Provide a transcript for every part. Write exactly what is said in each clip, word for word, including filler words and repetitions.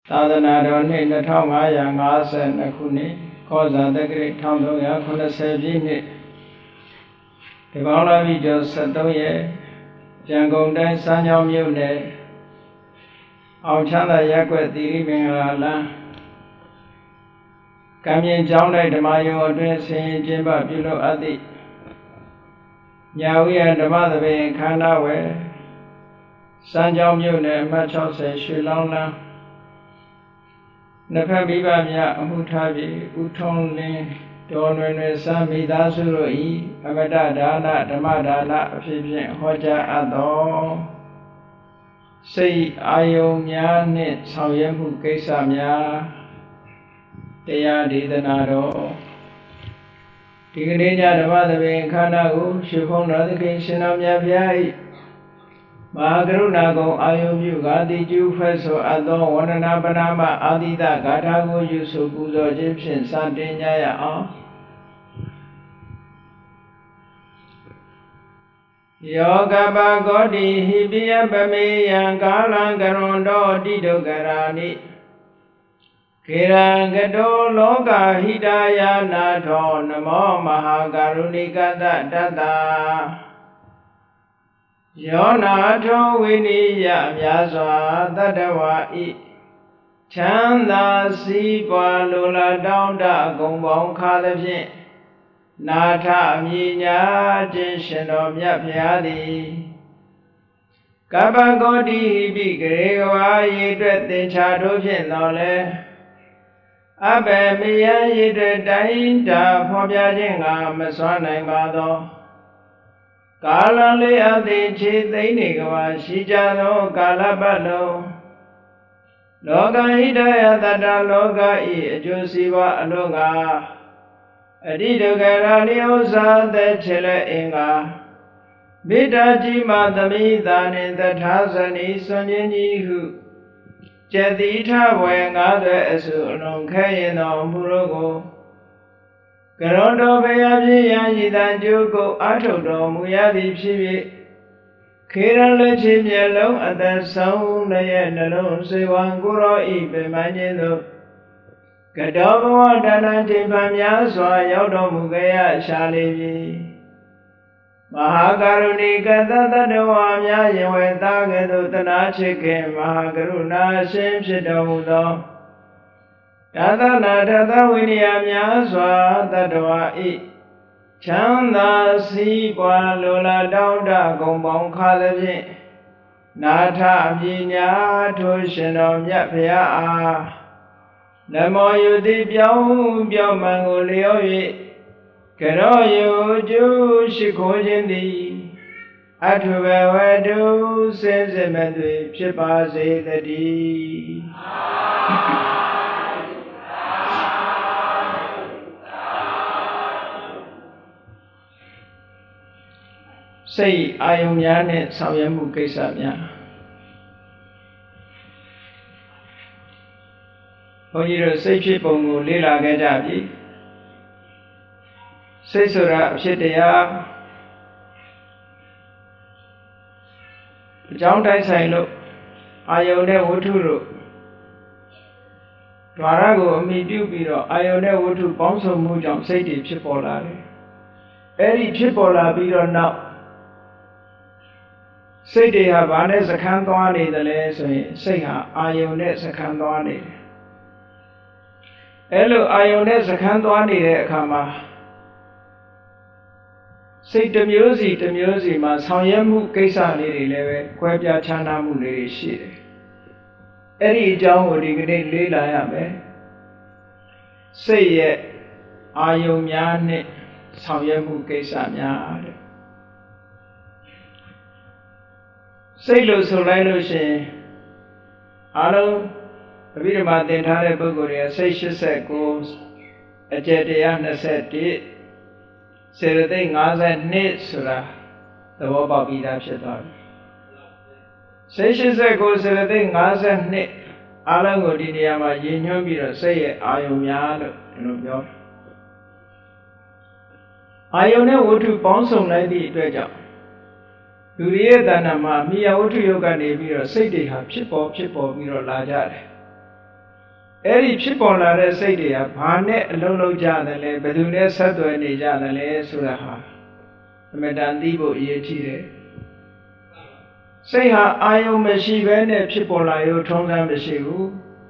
သာသနာတော်နှစ်နှစ်ထောင်ငါးရာငါးဆယ်နှစ်ခုနှစ်ကောဇာတက္ကရာတစ်ထောင်သုံးရာခုနှစ်ဆယ်ပြည့်နှစ်ဒီပေါင်းလာပြီကျော်ဆက်သုံးရက်ရန်ကုန်တိုင်းစမ်းချောင်းမြို့နယ်အောင်ချမ်းသာရပ်ကွက်သီရိမင်္ဂလာလမ်းကံမြင့်ကျောင်း၌ဓမ္မယုံအတွင်းဆင်ရင်ကျင်းပပြုလုပ်အပ်သည့်ညာဝိယဓမ္မသဘင်ခန္ဓာဝယ်စမ်းချောင်းမြို့နယ်အမှတ်၆၀ရွှေလောင်းလမ်းနှစ်ဖက်မိဘများအမှုထားပြီးဥထုံးလင်းတော်တွင်တွင်စံမိသားစုတို့၏အမတဒါနဓမ္မဒါနအဖြစ်ဖြင့်ဟောကြားအပ်သောစိတ်အာယုံများနှင့်ဆောင်ရွက်မှုကိစ္စများတရားဒေသနာတော်ဒီကနေ့ညဓမ္မသဘင်ခန္ဓာကိုရွှေဖုံးတော်သခင်ရှင်တော်မြတ်ဖျား၏မဟာကရုဏာကုံအာယုပြုဂါတိကျူဖွဲ့ဆိုအပ်သောဝန္ဒနာပနာမအာတိတဂါထာကိုယူဆိုပူဇော်ခြင်းဖြင့်စတင်ကြရအောင်ယောကပဂောတိဟိပိယပမေယံကာလံကရွန်တောတိဒုက္ခရာနိခေရံကတောလောကဟိတယာနာထောနမောမဟာကရုဏိကတတတ္တယောနာထောဝိနိယမြာစွာတတ္တဝါဤချမ်းသာစည်းပွားလိုလားတောင်းတဂုံပေါင်းခါသဖြင့်နာထအမြည်ညာခြင်းရှင်တော်မြတ်ဖျားသည်ကပ္ပဂောတိဟိပိဂရေကဝါရေအတွက်သင်္ချာတို့ဖြင့်တော်လဲအဘယ်မယရေအတွက်တိုင်းတာဖော်ပြခြင်းကမစွမ်းနိုင်ပါသောကာလလေးအသည်ခြေသိမ့်နေကဝါရှိကြသောကာလပတ်လုံးလောကဟိတယတတ္တလောကဤအကျိုးစီးပွားအလို့ကအတိဒုက္ခရာနိဥ္စာသက်ချေလက်အင်္ဂါမေတ္တာကြီးမှသမိသာနှင့်တထာဇနီစွန်ခြင်းကြီးဟုကျက်တိထဘွယ်ငါးသွဲအစုအလုံးခဲရင်တော်မူလို့ကိုကရွန်တော်ဘုရားဖြစ်ရန်ဤတန်ကျိုးကိုအာထုတ်တော်မူရသည်ဖြစ်၍ခေရန်လက်ချေမျက်လုံးအသက်ဆုံးလည်းနှလုံးစေဝံကိုရောဤပင်မခြင်းသို့ကတောဘဝတဏ္ဍတိပံများစွာရောက်တော်မူကြရရှာလေပြီမဟာကရုဏီကတတ္တဝါများယင်ဝေသားကဲ့သို့တနာချစ်ခင်မဟာကရုဏာရှင်ဖြစ်တော်မူသောဒါသနာတသဝိနည်းများစွာတတ္တဝါဤချမ်းသာစည်းပွားလိုလားတောင်းတဂုံပေါင်းခါသဖြင့်နာထအမြည်ညာထိုရှင်တော်မြတ်ဖျားအားနမောယုတိပြောင်းပြောင်းမှန်ကိုလျော၍ကရောယုကျုရှိခိုးခြင်းသည်အထုဘဝတုစင်စစ်မဲ့သွေဖြစ်ပါစေတည်းစိတ်အာယုံများနဲ့ဆောင်ရွက်မှုကိစ္စများဘုန်းကြီးတို့စိတ်ဖြစ်ပုံကိုလေ့လာခဲ့ကြပြီစိတ်ဆိုတာအဖြစ်တရားအကြောင်းတိုင်းဆိုင်လို့အာယုန်နဲ့ဝတ္ထုတို့ဓာရကိုအမိပြုပြီးတော့အာယုန်နဲ့ဝတ္ထုပေါင်းစုံမှုကြောင့်စိတ်တွေဖြစ်ပေါ်လာတယ်အဲ့ဒီဖြစ်ပေါ်လာပြီးတော့နောက်စိတ်တွေဟာဘာနဲ့စခန်းသွားနေသလဲဆိုရင်စိတ်ဟာအာယုန်နဲ့စခန်းသွားနေတယ်အဲ့လိုအာယုန်နဲ့စခန်းသွားနေတဲ့အခါမှာစိတ်တစ်မျိုးစီတစ်မျိုးစီမှာဆောင်ရွက်မှုကိစ္စလေးတွေလည်းပဲကွဲပြားခြားနားမှုလေးတွေရှိတယ်အဲ့ဒီအကြောင်းကိုဒီကနေ့လေ့လာရမယ်စိတ်ရဲ့အာယုန်များနဲ့ဆောင်ရွက်မှုကိစ္စများတဲ့စိတ်လို့ဆိုလိုက်လို့ရှိရင်အားလုံးအဘိဓမ္မာသင်ထားတဲ့ပုဂ္ဂိုလ်တွေကစိတ်၈၉အကျက်တရား၂၁စေတသိက်၅၂ဆိုတာသဘောပေါက်ပြီးသားဖြစ်သွားပြီစိတ်၈၉စေတသိက်၅၂အားလုံးကိုဒီနေရာမှာရည်ညွှန်းပြီးတော့စိတ်ရဲ့အာယုံများလို့ဒီလိုပြောအာယုံနဲ့ဝတ္ထုပေါင်းစုံလိုက်သည့်အတွက်ကြောင့်လူရဲ့တဏ္ဍာမှာမိယဝတ္ထုယုတ်ကနေပြီးတော့စိတ်တွေဟာဖြစ်ပေါ်ဖြစ်ပေါ်ပြီးတော့လာကြတယ်အဲ့ဒီဖြစ်ပေါ်လာတဲ့စိတ်တွေကဘာနဲ့အလုံးလုံးကြတယ်လဲဘယ်သူနဲ့ဆက်သွယ်နေကြတယ်လဲဆိုတာဟာအမှန်တန်သိဖို့အရေးကြီးတယ်စိတ်ဟာအာယုံမရှိဘဲနဲ့ဖြစ်ပေါ်လာရုံထုံးစံမရှိဘူး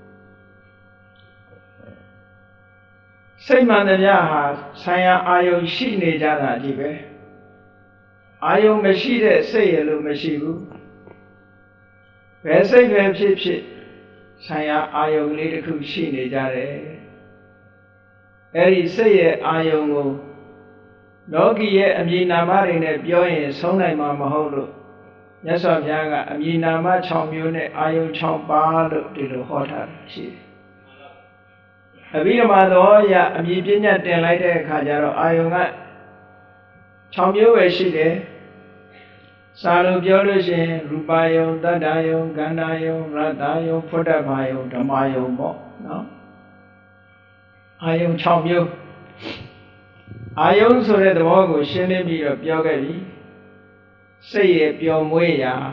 စိတ်မှန်တရားဟာဆံရအာယုံရှိနေကြတာကြီးပဲအာယုံမရှိတဲ့စိတ်ရလို့မရှိဘူးဘယ်စိတ်ပဲဖြစ်ဖြစ်ဆံရအာယုံလေးတစ်ခုရှိနေကြတယ်အဲ့ဒီစိတ်ရဲ့အာယုံကိုလောကီရဲ့အမည်နာမတွေနဲ့ပြောရင်ဆုံးနိုင်မှာမဟုတ်လို့မြတ်စွာဘုရားကအမည်နာမ၆မျိုးနဲ့အာယုံ၆ပါးလို့ဒီလိုဟောထားတာရှိတယ်အဘိဓမ္မာတော်ရအမည်ပညာတင်လိုက်တဲ့အခါကျတော့အာယုံက၆မျိုးပဲရှိတယ်စာလို့ပြောလို့ရှိရင်ရူပယုံတတ္တယုံကန္တာယုံရတ္တယုံဖုဒ္ဓဘာယုံဓမ္မယုံပေါ့နော်အာယုံ၆မျိုးအာယုံဆိုတဲ့သဘောကိုရှင်းလင်းပြီးတော့ပြောခဲ့ပြီစိတ်ရဲ့ပျော်မွေ့ရာ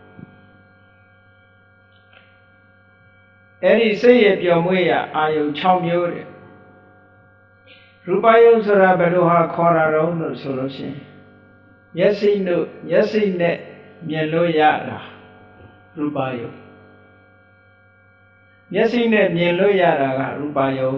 အဲ့ဒီစိတ်ရဲ့ပျော်မွေ့ရာအာယုံ၆မျိုးတဲ့ရူပယုံဆိုတာဘယ်လိုဟာခေါ်တာတော့လို့ဆိုလို့ရှိရင်မျက်စိတို့မျက်စိနဲ့မြင်လို့ရတာရူပယုံမျက်စိနဲ့မြင်လို့ရတာကရူပယုံ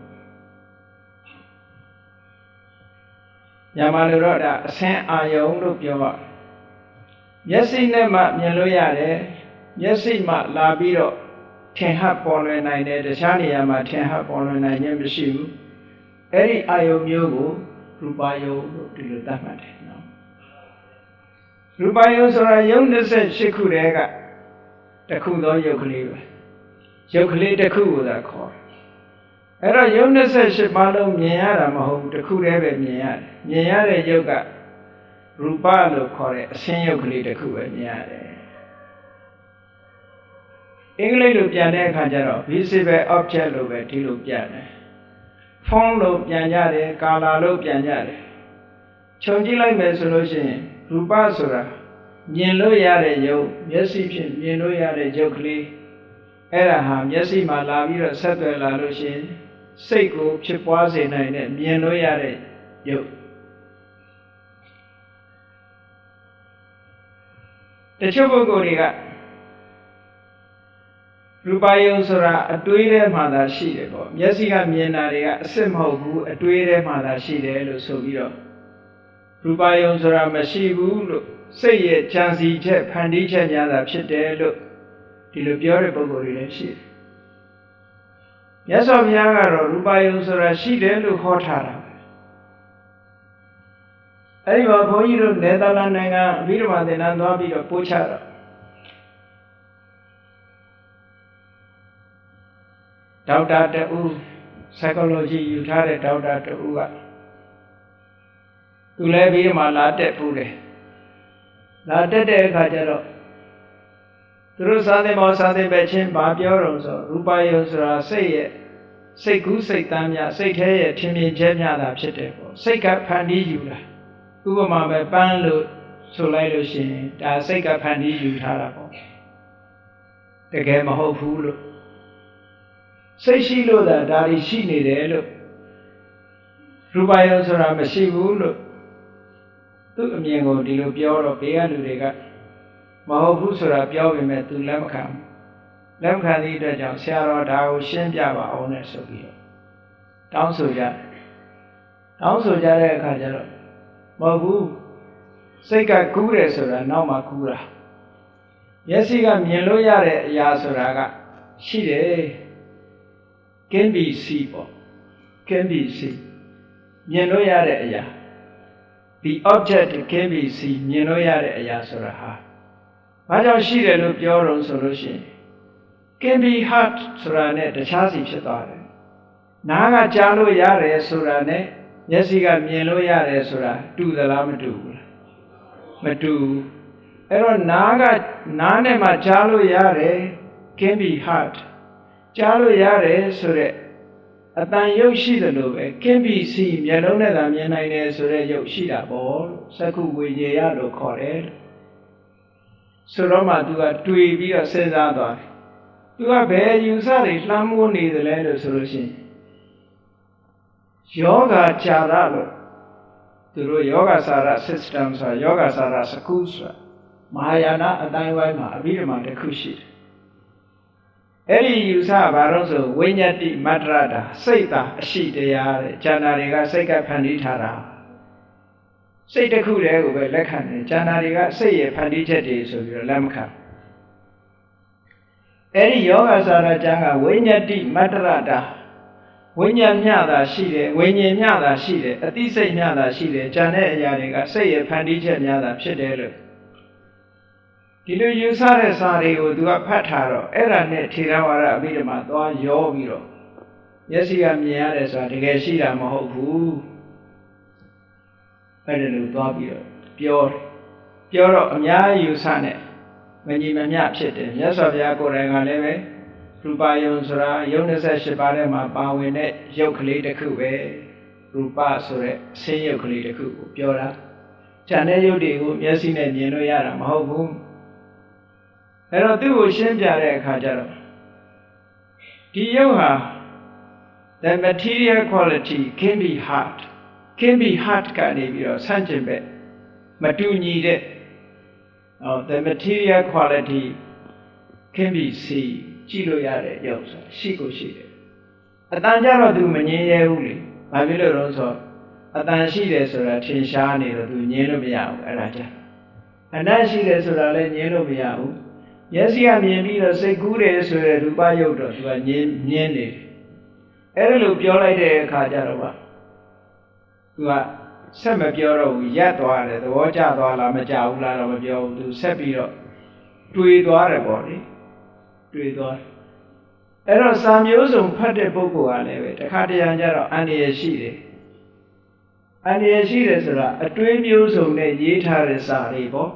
မြန်မာလိုတော့ဒါအဆင်းအာယုံလို့ပြောပါမျက်စိနဲ့မှမြင်လို့ရတယ်မျက်စိမှလာပြီးတော့ထင်ဟပ်ပေါ်လွင်နိုင်တယ်တခြားနေရာမှာထင်ဟပ်ပေါ်လွင်နိုင်ခြင်းမရှိဘူးအဲ့ဒီအာယုံမျိုးကိုရူပယုံလို့ဒီလိုသတ်မှတ်တယ်နော်ရူပယုံဆိုတာယုံ၂၈ခုတည်းကတစ်ခုသောယုတ်ကလေးပဲယုတ်ကလေးတစ်ခုကိုသာခေါ်အဲ့တော့ယုံ၂၈ပါးလုံးမြင်ရတာမဟုတ်ဘူးတစ်ခုတည်းပဲမြင်ရတယ်မြင်ရတဲ့ယုတ်ကရူပလို့ခေါ်တဲ့အဆင်းယုတ်ကလေးတစ်ခုပဲမြင်ရတယ်အင်္ဂလိပ်လိုပြန်တဲ့အခါကျတော့ visible object လို့ပဲဒီလိုပြန်တယ် form လို့ပြန်ကြတယ် color လို့ပြန်ကြတယ်ခြုံကြည့်လိုက်မယ်ဆိုလို့ရှိရင်ရူပဆိုတာမြင်လို့ရတဲ့ယုတ်မျက်စိဖြင့်မြင်လို့ရတဲ့ယုတ်ကလေးအဲ့ဒါဟာမျက်စိမှာလာပြီးတော့ဆက်သွယ်လာလို့ရှိရင်စိတ်ကိုဖြစ်ပွားစေနိုင်တဲ့မြင်လို့ရတဲ့ယုတ်တချို့ပုဂ္ဂိုလ်တွေကရူပယုံဆိုတာအတွေးထဲမှာသာရှိတယ်ပေါ့မျက်စိကမြင်တာတွေကအစစ်မဟုတ်ဘူးအတွေးထဲမှာသာရှိတယ်လို့ဆိုပြီးတော့ရူပယုံဆိုတာမရှိဘူးလို့စိတ်ရဲ့ကြံစည်ချက်ဖန်တီးချက်များသာဖြစ်တယ်လို့ဒီလိုပြောတဲ့ပုဂ္ဂိုလ်တွေလည်းရှိတယ်မြတ်စွာဘုရားကတော့ရူပယုံဆိုတာရှိတယ်လို့ဟောထားတာပဲအဲဒီမှာဘုန်းကြီးတို့နယ်သာလန်နိုင်ငံအဘိဓမ္မာသင်တန်းသွားပြီးတော့ပို့ချတော့ဒေါက်တာတူ psychology ယူထားတဲ့ဒေါက်တာတူကသူလည်းပြီးမှလာတက်ပူတယ်လာတက်တဲ့အခါကျတော့သူတို့စာသင်မောစာသင်ပဲချင်းဘာပြောတော့ဆိုရူပယုံဆိုတာစိတ်ရဲ့စိတ်ကူးစိတ်တမ်းများစိတ်แท้ရဲ့ထင်မြင်ချက်များတာဖြစ်တယ်ပေါ့စိတ်ကဖန်တီးယူတာဥပမာပဲပန်းလို့ဆိုလိုက်လို့ရှိရင်ဒါစိတ်ကဖန်တီးယူထားတာပေါ့တကယ်မဟုတ်ဘူးလို့စိတ်ရှိလို့သာဒါတွေရှိနေတယ်လို့ရူပယုံဆိုတာမရှိဘူးလို့သူ့အမြင်ကိုဒီလိုပြောတော့ဘေးကလူတွေကမဟုတ်ဘူးဆိုတာပြောပေမဲ့သူလက်မခံဘူးလက်မခံသည့်အတွက်ကြောင့်ဆရာတော်ဒါကိုရှင်းပြပါအောင်နဲ့ဆိုပြီးတော့တောင်းဆိုကြတောင်းဆိုကြတဲ့အခါကျတော့မဟုတ်ဘူးစိတ်ကကူးတယ်ဆိုတာနောက်မှကူးတာမျက်စိကမြင်လို့ရတဲ့အရာဆိုတာကရှိတယ် can be see ပေါ့ can be see မြင်လို့ရတဲ့အရာ the object can be see မြင်လို့ရတဲ့အရာဆိုတာဟာဘာကြောင့်ရှိတယ်လို့ပြောတော့ဆိုလို့ရှိရင် can be heard ဆိုတာနဲ့တခြားစီဖြစ်သွားတယ်နားကကြားလို့ရတယ်ဆိုတာနဲ့မျက်စိကမြင်လို့ရတယ်ဆိုတာတူသလားမတူဘူးလားမတူအဲ့တော့နားကနားနဲ့မှကြားလို့ရတယ် can be heard ကြားလို့ရတယ်ဆိုတဲ့အတန်ရုပ်ရှိတယ်လို့ပဲ can be see မျက်လုံးနဲ့သာမြင်နိုင်တယ်ဆိုတဲ့ရုပ်ရှိတာပေါ့စက္ခုဝိညာဉ်ရလို့ခေါ်တယ်ဆိုတော့မှသူကတွေ့ပြီးတော့စဉ်းစားသွားတယ်သူကဘယ်ယူဆတွေလှမ်းမိုးနေတယ်လဲလို့ဆိုလို့ရှိရင်ယောဂကြရလို့သူတို့ယောဂစာရ system ဆိုယောဂစာရ school ဆိုမဟာယာနအတိုင်းဝိုင်းမှာအဘိဓမ္မာတစ်ခုရှိတယ်အဲ့ဒီယူဆဘာလို့ဆိုဝိညာတိမတ္တရတာစိတ်သာအရှိတရားတဲ့ဉာဏ်တွေကစိတ်ကဖန်တီးထားတာစိတ်တစ်ခုတည်းကိုပဲလက်ခံတယ်ဉာဏ်တွေကစိတ်ရဲ့ဖန်တီးချက်တွေဆိုပြီးတော့လက်မခံအဲ့ဒီယောဂစာရကျမ်းကဝိညာတိမတ္တရတာဝိညာဉ်မျှတာရှိတယ်ဝိညာဉ်မျှတာရှိတယ်အသိစိတ်မျှတာရှိတယ်ဉာဏ်တဲ့အရာတွေကစိတ်ရဲ့ဖန်တီးချက်မျှတာဖြစ်တယ်လို့ဒီလိုယူဆတဲ့စာတွေကိုသူကဖတ်ထားတော့အဲ့ဒါနဲ့ထေရဝါဒအဘိဓမ္မာသွားရောပြီးတော့မျက်စိကမြင်ရတယ်ဆိုတာတကယ်ရှိတာမဟုတ်ဘူးအဲ့ဒါလိုသွားပြီးတော့ပြောတယ်ပြောတော့အများယူဆနဲ့မညီမမျှဖြစ်တယ်မြတ်စွာဘုရားကိုယ်တိုင်ကလည်းပဲရူပယုံဆိုတာယုံ28ပါးထဲမှာပါဝင်တဲ့ရုပ်ကလေးတစ်ခုပဲရူပဆိုတဲ့ဆင်းရုပ်ကလေးတစ်ခုကိုပြောတာဉာဏ်နဲ့ရုပ်တွေကိုမျက်စိနဲ့မြင်လို့ရတာမဟုတ်ဘူးအဲ့တော့သူ့ကိုရှင်းပြတဲ့အခါကျတော့ဒီရုပ်ဟာ the material quality can be hard can be hard ကနေပြီးတော့ဆန့်ကျင်ဘက်မတူညီတဲ့ the material quality can be seen ကြည့်လို့ရတဲ့ရုပ်ဆိုတာရှိကိုရှိတယ်အတန်ကြတော့သူမငြင်းရဲဘူးလေဘာဖြစ်လို့လဲဆိုတော့အတန်ရှိတယ်ဆိုတာထင်ရှားနေတော့သူငြင်းလို့မရဘူးအဲ့ဒါကြအနတ်ရှိတယ်ဆိုတာလည်းငြင်းလို့မရဘူးမျက်စိကမြင်ပြီးတော့စိတ်ကူးတယ်ဆိုတဲ့ရူပရုပ်တော့သူကငြင်းငြင်းနေတယ်အဲ့ဒါလို့ပြောလိုက်တဲ့အခါကျတော့ကသူကဆက်မပြောတော့ဘူးရပ်သွားတယ်သဘောကျသွားလားမကျဘူးလားတော့မပြောဘူးသူဆက်ပြီးတော့တွေးသွားတယ်ပေါ့လေတွေးသွားအဲ့တော့စာမျိုးစုံဖတ်တဲ့ပုဂ္ဂိုလ်ကလည်းပဲတခါတရံကျတော့အန္တရာယ်ရှိတယ်အန္တရာယ်ရှိတယ်ဆိုတာအတွေးမျိုးစုံနဲ့ရေးထားတဲ့စာတွေပေါ့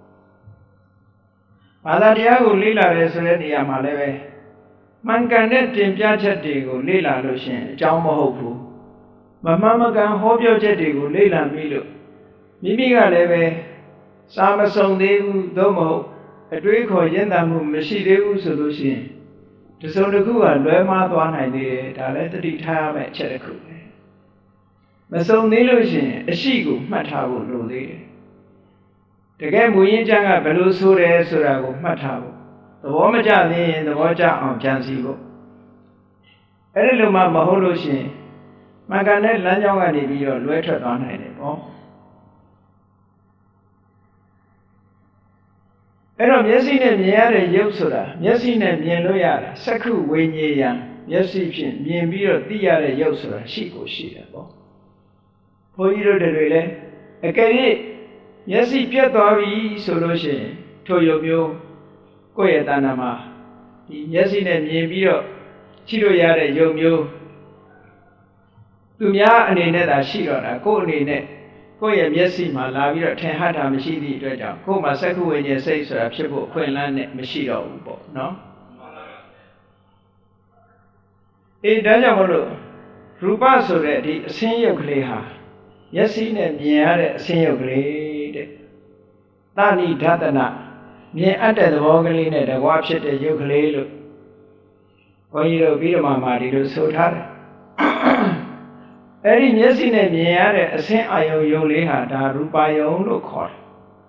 ဘာသာတရားကိုလေ့လာရဲဆိုတဲ့နေရာမှာလည်းပဲမှန်ကန်တဲ့တင်ပြချက်တွေကိုလေ့လာလို့ရှိရင်အကြောင်းမဟုတ်ဘူးမမှန်မကန်ဟောပြောချက်တွေကိုလေ့လာပြီးလို့မိမိကလည်းပဲစာမစုံသေးဘူးသို့မဟုတ်အတွေးခေါ်ရင့်တမ်းမှုမရှိသေးဘူးဆိုလို့ရှိရင်တစုံတစ်ခုကလွဲမှားသွားနိုင်သေးတယ်ဒါလည်းသတိထားရမယ့်အချက်တစ်ခုပဲမစုံသေးလို့ရှိရင်အရှိကိုမှတ်ထားဖို့လိုသေးတယ်တကယ်မူရင်းကျမ်းကဘယ်လိုဆိုတယ်ဆိုတာကိုမှတ်ထားဖို့သဘောမကျသေးရင်သဘောကျအောင်ကြံစည်ဖို့အဲ့ဒီလိုမှမဟုတ်လို့ရှိရင်မှန်ကန်တဲ့လမ်းကြောင်းကနေပြီးတော့လွဲထွက်သွားနိုင်တယ်ပေါ့အဲ့တော့မျက်စိနဲ့မြင်ရတဲ့ရုပ်ဆိုတာမျက်စိနဲ့မြင်လို့ရတာစက္ခုဝိညာဉ်ယံမျက်စိဖြင့်မြင်ပြီးတော့သိရတဲ့ရုပ်ဆိုတာရှိကိုရှိတယ်ပေါ့ဘုန်းကြီးတို့တွေလည်းအကယ်၍မျက်စိပြတ်သွားပြီဆိုလို့ရှိရင်ထိုရုပ်မျိုးကိုယ့်ရဲ့တဏ္ဍာမှာဒီမျက်စိနဲ့မြင်ပြီးတော့ရှိလို့ရတဲ့ရုပ်မျိုးသူများအနေနဲ့သာရှိတော့တာကိုယ့်အနေနဲ့ကိုယ့်ရဲ့မျက်စိမှာလာပြီးတော့ထင်ဟတာမရှိသည့်အတွက်ကြောင့်ကိုယ်မှာစက္ခုဝိညာဉ်စိတ်ဆိုတာဖြစ်ဖို့အခွင့်အလမ်းနဲ့မရှိတော့ဘူးပေါ့နော်အေးဒါကြောင့်မလို့ရူပဆိုတဲ့ဒီအစင်းရုပ်ကလေးဟာမျက်စိနဲ့မြင်ရတဲ့အစင်းရုပ်ကလေးတဲ့သဏိဓတနာမြင်အပ်တဲ့သဘောကလေးနဲ့တကွာဖြစ်တဲ့ရုပ်ကလေးလို့ဘုန်းကြီးတို့ပြီးတော့မှဒီလိုဆိုထားတယ်အဲ့ဒီမျက်စိနဲ့မြင်ရတဲ့အဆင်းအာယုံယုံလေးဟာဒါရူပယုံလို့ခေါ်တယ်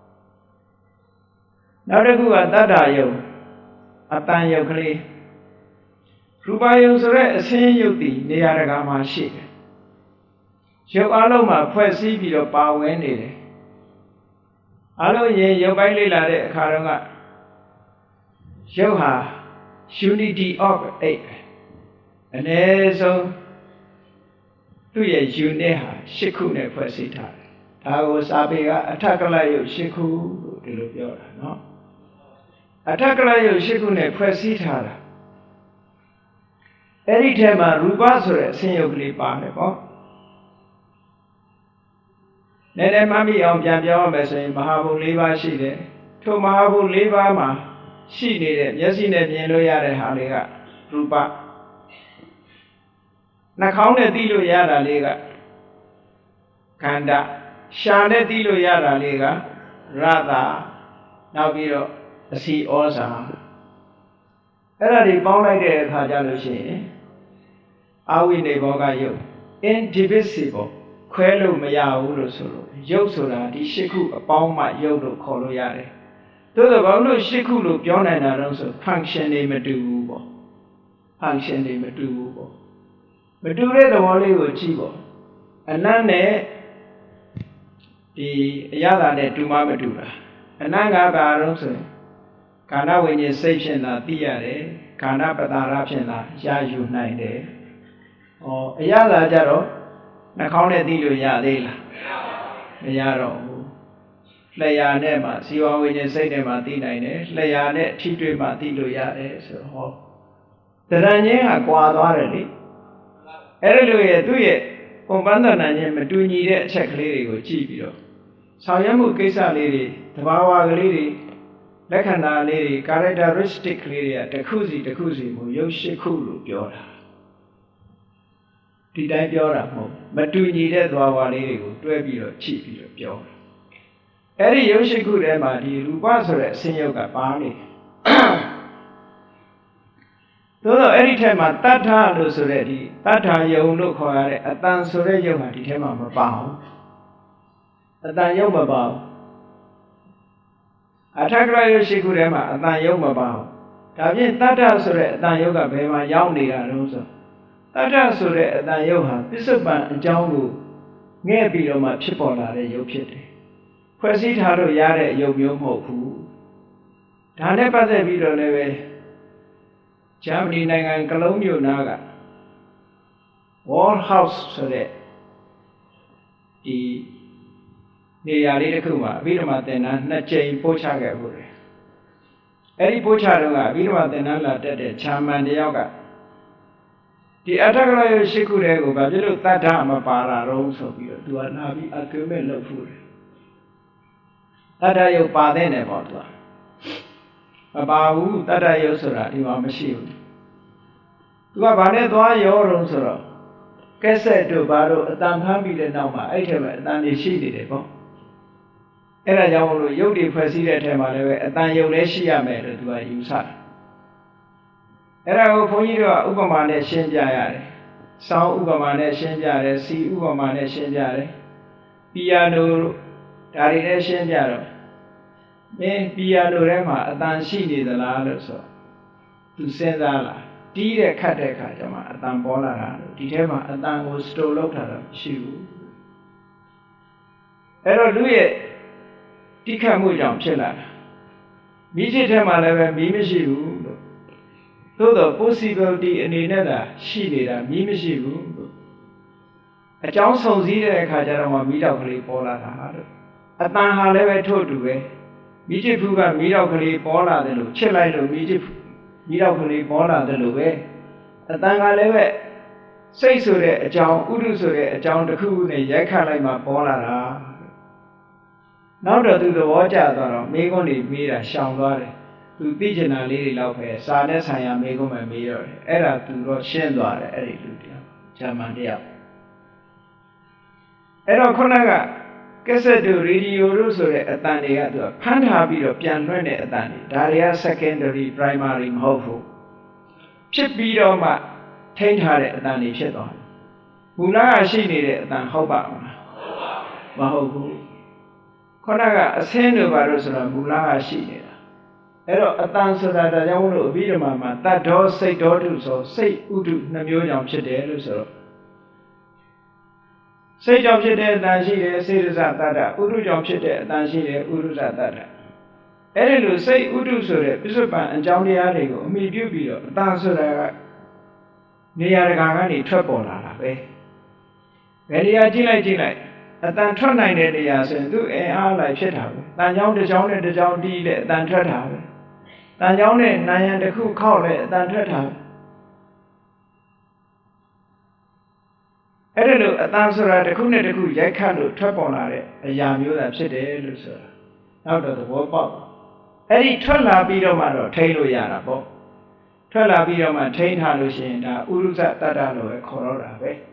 နောက်တစ်ခုကတတ္တယုံအတန်ယုံကလေးရူပယုံဆိုတဲ့အဆင်းယုတ်တည်နေရာတကာမှာရှိတယ်ရုပ်အလုံးမှာဖွဲ့စည်းပြီးတော့ပါဝင်နေတယ်အလုံးရင်ရုပ်ပိုင်းလေ့လာတဲ့အခါတော့ကရုပ်ဟာ unity of eight အနည်းဆုံးသူ့ရဲ့ unit ဟာ၈ခုနဲ့ဖွဲ့စည်းထားတယ်ဒါကိုစာပေကအထက်ကလရုပ်၈ခုလို့ဒီလိုပြောတာเนาะအထက်ကလရုပ်၈ခုနဲ့ဖွဲ့စည်းထားတာအဲ့ဒီထဲမှာရူပဆိုတဲ့အဆင်းရုပ်ကလေးပါတယ်ပေါ့နည်းနည်းမှတ်မိအောင်ပြန်ပြောရမယ်ဆိုရင်မဟာဘုတ်၄ပါးရှိတယ်ထိုမဟာဘုတ်၄ပါးမှာရှိနေတဲ့မျက်စိနဲ့မြင်လို့ရတဲ့ဟာလေးကရူပနှာခေါင်းနဲ့သိလို့ရတာလေးကခန္ဓာရှာနဲ့သိလို့ရတာလေးကရတာနောက်ပြီးတော့အစီဩဇာအဲ့ဒါဒီပေါင်းလိုက်တဲ့အခါကျလို့ရှိရင်အာဝိနေဘောကယုတ် indivisible ခွဲလို့မရဘူးလို့ဆိုလို့ယုတ်ဆိုတာဒီရှစ်ခုအပေါင်းမှယုတ်လို့ခေါ်လို့ရတယ်သို့သောဘာလို့ရှစ်ခုလို့ပြောနိုင်တာတော့ဆို function တွေမတူဘူးပေါ့ function တွေမတူဘူးပေါ့မတူတဲ့သဘောလေးကိုကြည့်ပေါ့အနတ်နဲ့ဒီအရသာနဲ့တူမှမတူတာအနတ်ကဘာလို့ဆိုရင်ကာဏဝိညာဉ်စိတ်ဖြင့်သာသိရတယ်ကာဏပတာရဖြင့်သာရယူနိုင်တယ်ဩအရသာကြတော့နှာခေါင်းနဲ့သိလို့ရသေးလားမရတော့ဘူးလျှာနဲ့မှဇီဝဝိညာဉ်စိတ်နဲ့မှသိနိုင်တယ်လျှာနဲ့ထိတွေ့မှသိလို့ရတယ်ဆိုဟောတရံချင်းကကွာသွားတယ်လေအဲ့ဒီလိုရဲ့သူ့ရဲ့ပုံပန်းတဏ္ဍာချင်းမတူညီတဲ့အချက်ကလေးတွေကိုကြည့်ပြီးတော့ဆောင်ရွက်မှုကိစ္စလေးတွေသဘာဝကလေးတွေလက္ခဏာလေးတွေ characteristic ကလေးတွေကတစ်ခုစီတစ်ခုစီကိုရုပ်ရှိခုလို့ပြောတာဒီတိုင်းပြောတာမဟုတ်မတူညီတဲ့သဘာဝလေးတွေကိုတွဲပြီးတော့ကြည့်ပြီးတော့ပြောတာအဲ့ဒီရုပ်ရှိခုထဲမှာဒီရူပဆိုတဲ့အစဉ်ရုပ်ကပါနေသို့တော့အဲ့ဒီထဲမှာတတ္ထလို့ဆိုတဲ့ဒီတတ္ထယုံလို့ခေါ်ရတဲ့အတန်ဆိုတဲ့ယုံဟာဒီထဲမှာမပါဘူးအတန်ယုံမပါဘူးအထက်ကရယုရှိခုထဲမှာအတန်ယုံမပါဘူးဒါဖြင့်တတ္ထဆိုတဲ့အတန်ယုကဘယ်မှာရောက်နေတာလို့ဆိုတတ္ထဆိုတဲ့အတန်ယုဟာပစ္စုပန်အကြောင်းကိုငဲ့ပြီးတော့မှဖြစ်ပေါ်လာတဲ့ယုဖြစ်တယ်ဖွဲ့စည်းထားလို့ရတဲ့ယုမျိုးမဟုတ်ဘူးဒါနဲ့ပတ်သက်ပြီးတော့လည်းပဲဂျာမနီနိုင်ငံကလုံးမြို့နားက Wall House ဆိုတဲ့ဒီနေရာလေးတစ်ခုမှာအဘိဓမ္မာသင်္นานနှစ်ကြိမ်ပို့ချခဲ့ဘူးလေအဲ့ဒီပို့ချတော့ကအဘိဓမ္မာသင်္นานလာတက်တဲ့ဂျာမန်တယောက်ကဒီအထက်ကရယရှိခုတွေကိုဘာဖြစ်လို့တတ္ထမပါတာတော့ဆိုပြီးတော့သူကလာပြီး argument လုပ်ဖို့တယ်တတ္ထယုတ်ပါတဲ့နယ်ပေါ့သူကမပါဘူးတတ္တယုတ်ဆိုတာဒီမှာမရှိဘူးသူကဘာနဲ့သွားရောတော့ဆိုတော့ကက်ဆက်တို့ဘာတို့အတန်ဖမ်းပြီးတဲ့နောက်မှာအဲ့ထဲမှာအတန်တွေရှိနေတယ်ပေါ့အဲ့ဒါကြောင့်မလို့ယုတ်တွေဖွဲ့စည်းတဲ့အထဲမှာလည်းပဲအတန်ယုတ်လည်းရှိရမယ်လို့သူကယူဆတယ်အဲ့ဒါကိုဘုန်းကြီးတို့ကဥပမာနဲ့ရှင်းပြရတယ်စောင်းဥပမာနဲ့ရှင်းပြတယ်စီဥပမာနဲ့ရှင်းပြတယ်ပီယာနိုဒါတွေနဲ့ရှင်းပြတော့မင်းပီယာနိုထဲမှာအတန်ရှိနေသလားလို့ဆိုသူစဉ်းစားလာတီးတဲ့ခတ်တဲ့အခါကျမှအတန်ပေါ်လာတာလို့ဒီထဲမှာအတန်ကိုစတိုလုပ်ထားတာမရှိဘူးအဲ့တော့လူရဲ့တိခတ်မှုကြောင့်ဖြစ်လာတာမိจิตထဲမှာလည်းပဲမီးမရှိဘူးလို့သို့တော့ possibility အနေနဲ့သာရှိနေတာမီးမရှိဘူးလို့အကြောင်းဆုံစည်းတဲ့အခါကျတော့မှမီးတောက်ကလေးပေါ်လာတာလို့အတန်ဟာလည်းပဲထို့တူပဲမိจิตဖူးကမီးတောက်ကလေးပေါ်လာတယ်လို့ချစ်လိုက်လို့မိจิตမိတောက်ကလေးပေါ်လာတယ်လို့ပဲအတန်ကလည်းပဲစိတ်ဆိုတဲ့အကြောင်းဥဒုဆိုတဲ့အကြောင်းတစ်ခုခုနဲ့ရိုက်ခတ်လိုက်မှပေါ်လာတာနောက်တော့သူသဘောကျသွားတော့မိကုန်းတွေမေးတာရှောင်သွားတယ်သူသိကျင်တာလေးတွေတော့ပဲစာနဲ့ဆိုင်ရာမိကုန်းပဲမေးတော့တယ်အဲ့ဒါသူတော့ရှင်းသွားတယ်အဲ့ဒီလူတယောက်ဂျာမန်တယောက်အဲ့တော့ခုနကကက်ဆက်တို့ရေဒီယိုတို့ဆိုတဲ့အတန်တွေကသူကဖမ်းထားပြီးတော့ပြန်လွှင့်တဲ့အတန်တွေဒါတွေက secondary primary မဟုတ်ဘူးဖြစ်ပြီးတော့မှထိန်းထားတဲ့အတန်တွေဖြစ်သွားတယ်မူလကရှိနေတဲ့အတန်ဟုတ်ပါမလားမဟုတ်ဘူးခုနကအဆင်းတို့ဘာလို့ဆိုတော့မူလကရှိနေတာအဲ့တော့အတန်ဆိုတာဒါကြောင့်မလို့အဘိဓမ္မာမှာတတ္တောစိတ်တော်တုဆိုစိတ်ဥဒုနှမျိုးကြောင့်ဖြစ်တယ်လို့ဆိုတော့စိတ်ကြောင့်ဖြစ်တဲ့အတန်ရှိတယ်စေရစတတ္တဥဒုကြောင့်ဖြစ်တဲ့အတန်ရှိတယ်ဥဒုစတတ္တအဲ့ဒီလိုစိတ်ဥဒုဆိုတဲ့ပစ္စုပန်အကြောင်းတရားတွေကိုအမိပြုပြီးတော့အတန်ဆိုတာကနေရာတကာကနေထွက်ပေါ်လာတာပဲဘယ်နေရာကြည့်လိုက်ကြည့်လိုက်အတန်ထွက်နိုင်တဲ့နေရာဆိုရင်သူ့အင်အားလိုက်ဖြစ်တာပဲတန်ကြောင်းတစ်ကြောင်းနဲ့တစ်ကြောင်းတီးတဲ့အတန်ထွက်တာပဲတန်ကြောင်းနဲ့နာယံတစ်ခုခောက်လဲအတန်ထွက်တာပဲအဲ့ဒါလို့အတန်ဆိုတာတစ်ခုနဲ့တစ်ခုရိုက်ခတ်လို့ထွက်ပေါ်လာတဲ့အရာမျိုးသာဖြစ်တယ်လို့ဆိုတာနောက်တော့သဘောပေါက်အဲ့ဒီထွက်လာပြီးတော့မှတော့ထိန်းလို့ရတာပေါ့ထွက်လာပြီးတော့မှထိန်းထားလို့ရှိရင်ဒါဥရုဇတတ္တလို့ပဲခေါ်တော့တာပဲ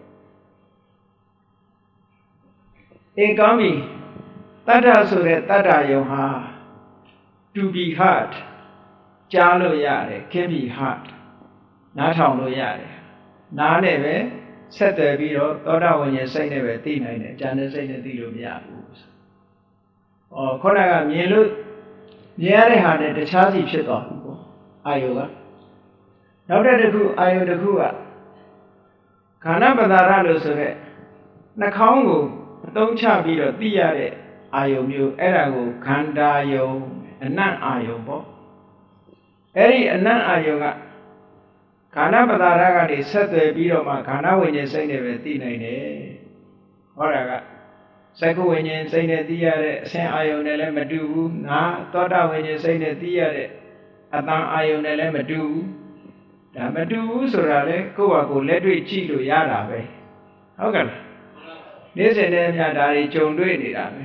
အင်ကောင်းပြီတတ္တဆိုတဲ့တတ္တယုံဟာ to be heard ကြားလို့ရတယ်ခင်ဗျဟာနားထောင်လို့ရတယ်နားနဲ့ပဲဆက်သွယ်ပြီးတော့သောတာဝိညာဉ်စိတ်နဲ့ပဲသိနိုင်တယ်ဉာဏ်နဲ့စိတ်နဲ့သိလို့မရဘူး။ဩခေါဏကမြင်လို့မြင်ရတဲ့ဟာနဲ့တခြားစီဖြစ်သွားပြီပေါ့အာယုကနောက်တစ်ခုအာယုတစ်ခုကခန္ဓာပဒါရလို့ဆိုရက်နှာခေါင်းကိုအသုံးချပြီးတော့သိရတဲ့အာယုမျိုးအဲ့ဒါကိုခန္ဓာယုံအနံ့အာယုပေါ့အဲ့ဒီအနံ့အာယုကခန္ဓာပဒါရကနေဆက်သွယ်ပြီးတော့မှခန္ဓာဝိညာဉ်စိတ်နဲ့ပဲသိနိုင်တယ်ဟောတာကစက္ခဝိညာဉ်စိတ်နဲ့သိရတဲ့အဆင်းအာယုန်နဲ့လည်းမတူဘူး။နာသောတာဝိညာဉ်စိတ်နဲ့သိရတဲ့အတန်အာယုန်နဲ့လည်းမတူဘူး။ဒါမတူဘူးဆိုတာလေကိုယ့်ဟာကိုယ်လက်တွေ့ကြည့်လို့ရတာပဲ။ဟုတ်ကဲ့လား။နေ့စဉ်နဲ့အမျှဒါတွေကြုံတွေ့နေတာပဲ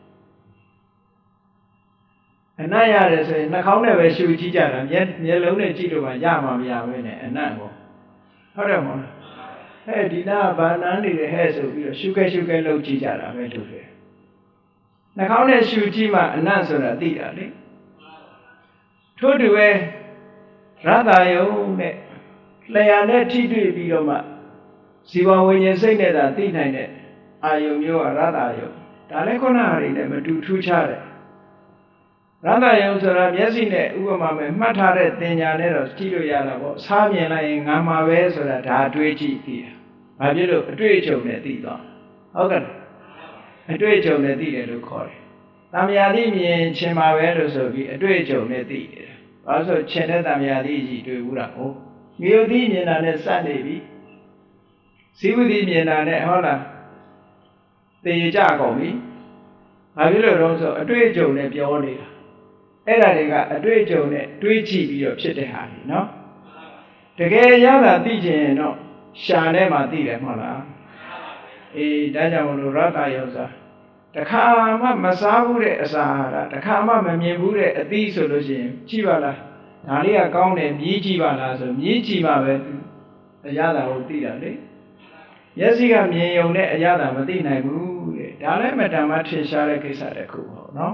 ။အနံ့ရတယ်ဆိုရင်နှာခေါင်းနဲ့ပဲရှုကြည့်ကြတာမျက်မျက်လုံးနဲ့ကြည့်လို့မှရမှာမရဘဲနဲ့အနံ့ကိုဟုတ်တယ်မဟုတ်လား။ဟဲ့ဒီနာဘာနန်းနေတယ်ဟဲ့ဆိုပြီးတော့ရှုခဲရှုခဲလုပ်ကြည့်ကြတာပဲလို့ပဲနှာခေါင်းနဲ့ရှုကြည့်မှအနံ့ဆိုတာသိတာလေထို့တူပဲရတ္တယုံနဲ့လျာနဲ့ထိတွေ့ပြီးတော့မှဇီဝဝိညာဉ်စိတ်နဲ့သာသိနိုင်တဲ့အာယုံမျိုးကရတ္တယုံဒါလည်းခုနဟာတွေနဲ့မတူထူးခြားတယ်ရတ္တယုံဆိုတာမျက်စိနဲ့ဥပမာမဲ့မှတ်ထားတဲ့သင်ညာနဲ့တော့ကြည့်လို့ရတာပေါ့စားမြင်လိုက်ရင်ငါမှာပဲဆိုတာဒါအတွေ့အကြည့်သိတာဘာဖြစ်လို့အတွေ့အကြုံနဲ့သိသွားဟုတ်ကဲ့အတွေ့အကြုံနဲ့သိတယ်လို့ခေါ်တယ်။တမယာတိမြင်ခြင်းမှာပဲလို့ဆိုပြီးအတွေ့အကြုံနဲ့သိတယ်။ဘာလို့ဆိုခြင်းတဲ့တမယာတိကြီးတွေ့ဘူးလားဟုတ်။မြေဥသိမြင်တာနဲ့စနေပြီ။ဇီဝတိမြင်တာနဲ့ဟုတ်လားသိရကြကုန်ပြီ။ဘာဖြစ်လို့လဲဆိုအတွေ့အကြုံနဲ့ပြောနေတာ။အဲ့ဒါတွေကအတွေ့အကြုံနဲ့တွေးကြည့်ပြီးတော့ဖြစ်တဲ့ဟာတွေနော်။တကယ်ရတာသိချင်ရင်တော့ရှာထဲမှာသိတယ်မဟုတ်လားအေးဒါကြောင့်မလို့ရတ္တယုံစာတခါမှမစားဘူးတဲ့အစာဟာတခါမှမမြင်ဘူးတဲ့အသီးဆိုလို့ရှိရင်ကြည့်ပါလားဒါလေးကကောင်းတယ်မြည်ကြည့်ပါလားဆိုမြည်ကြည့်မှပဲအရသာကိုသိတာလေမျက်စိကမြင်ုံနဲ့အရသာမသိနိုင်ဘူးတဲ့ဒါလည်းမတန်မှထင်ရှားတဲ့ကိစ္စတစ်ခုပေါ့နော်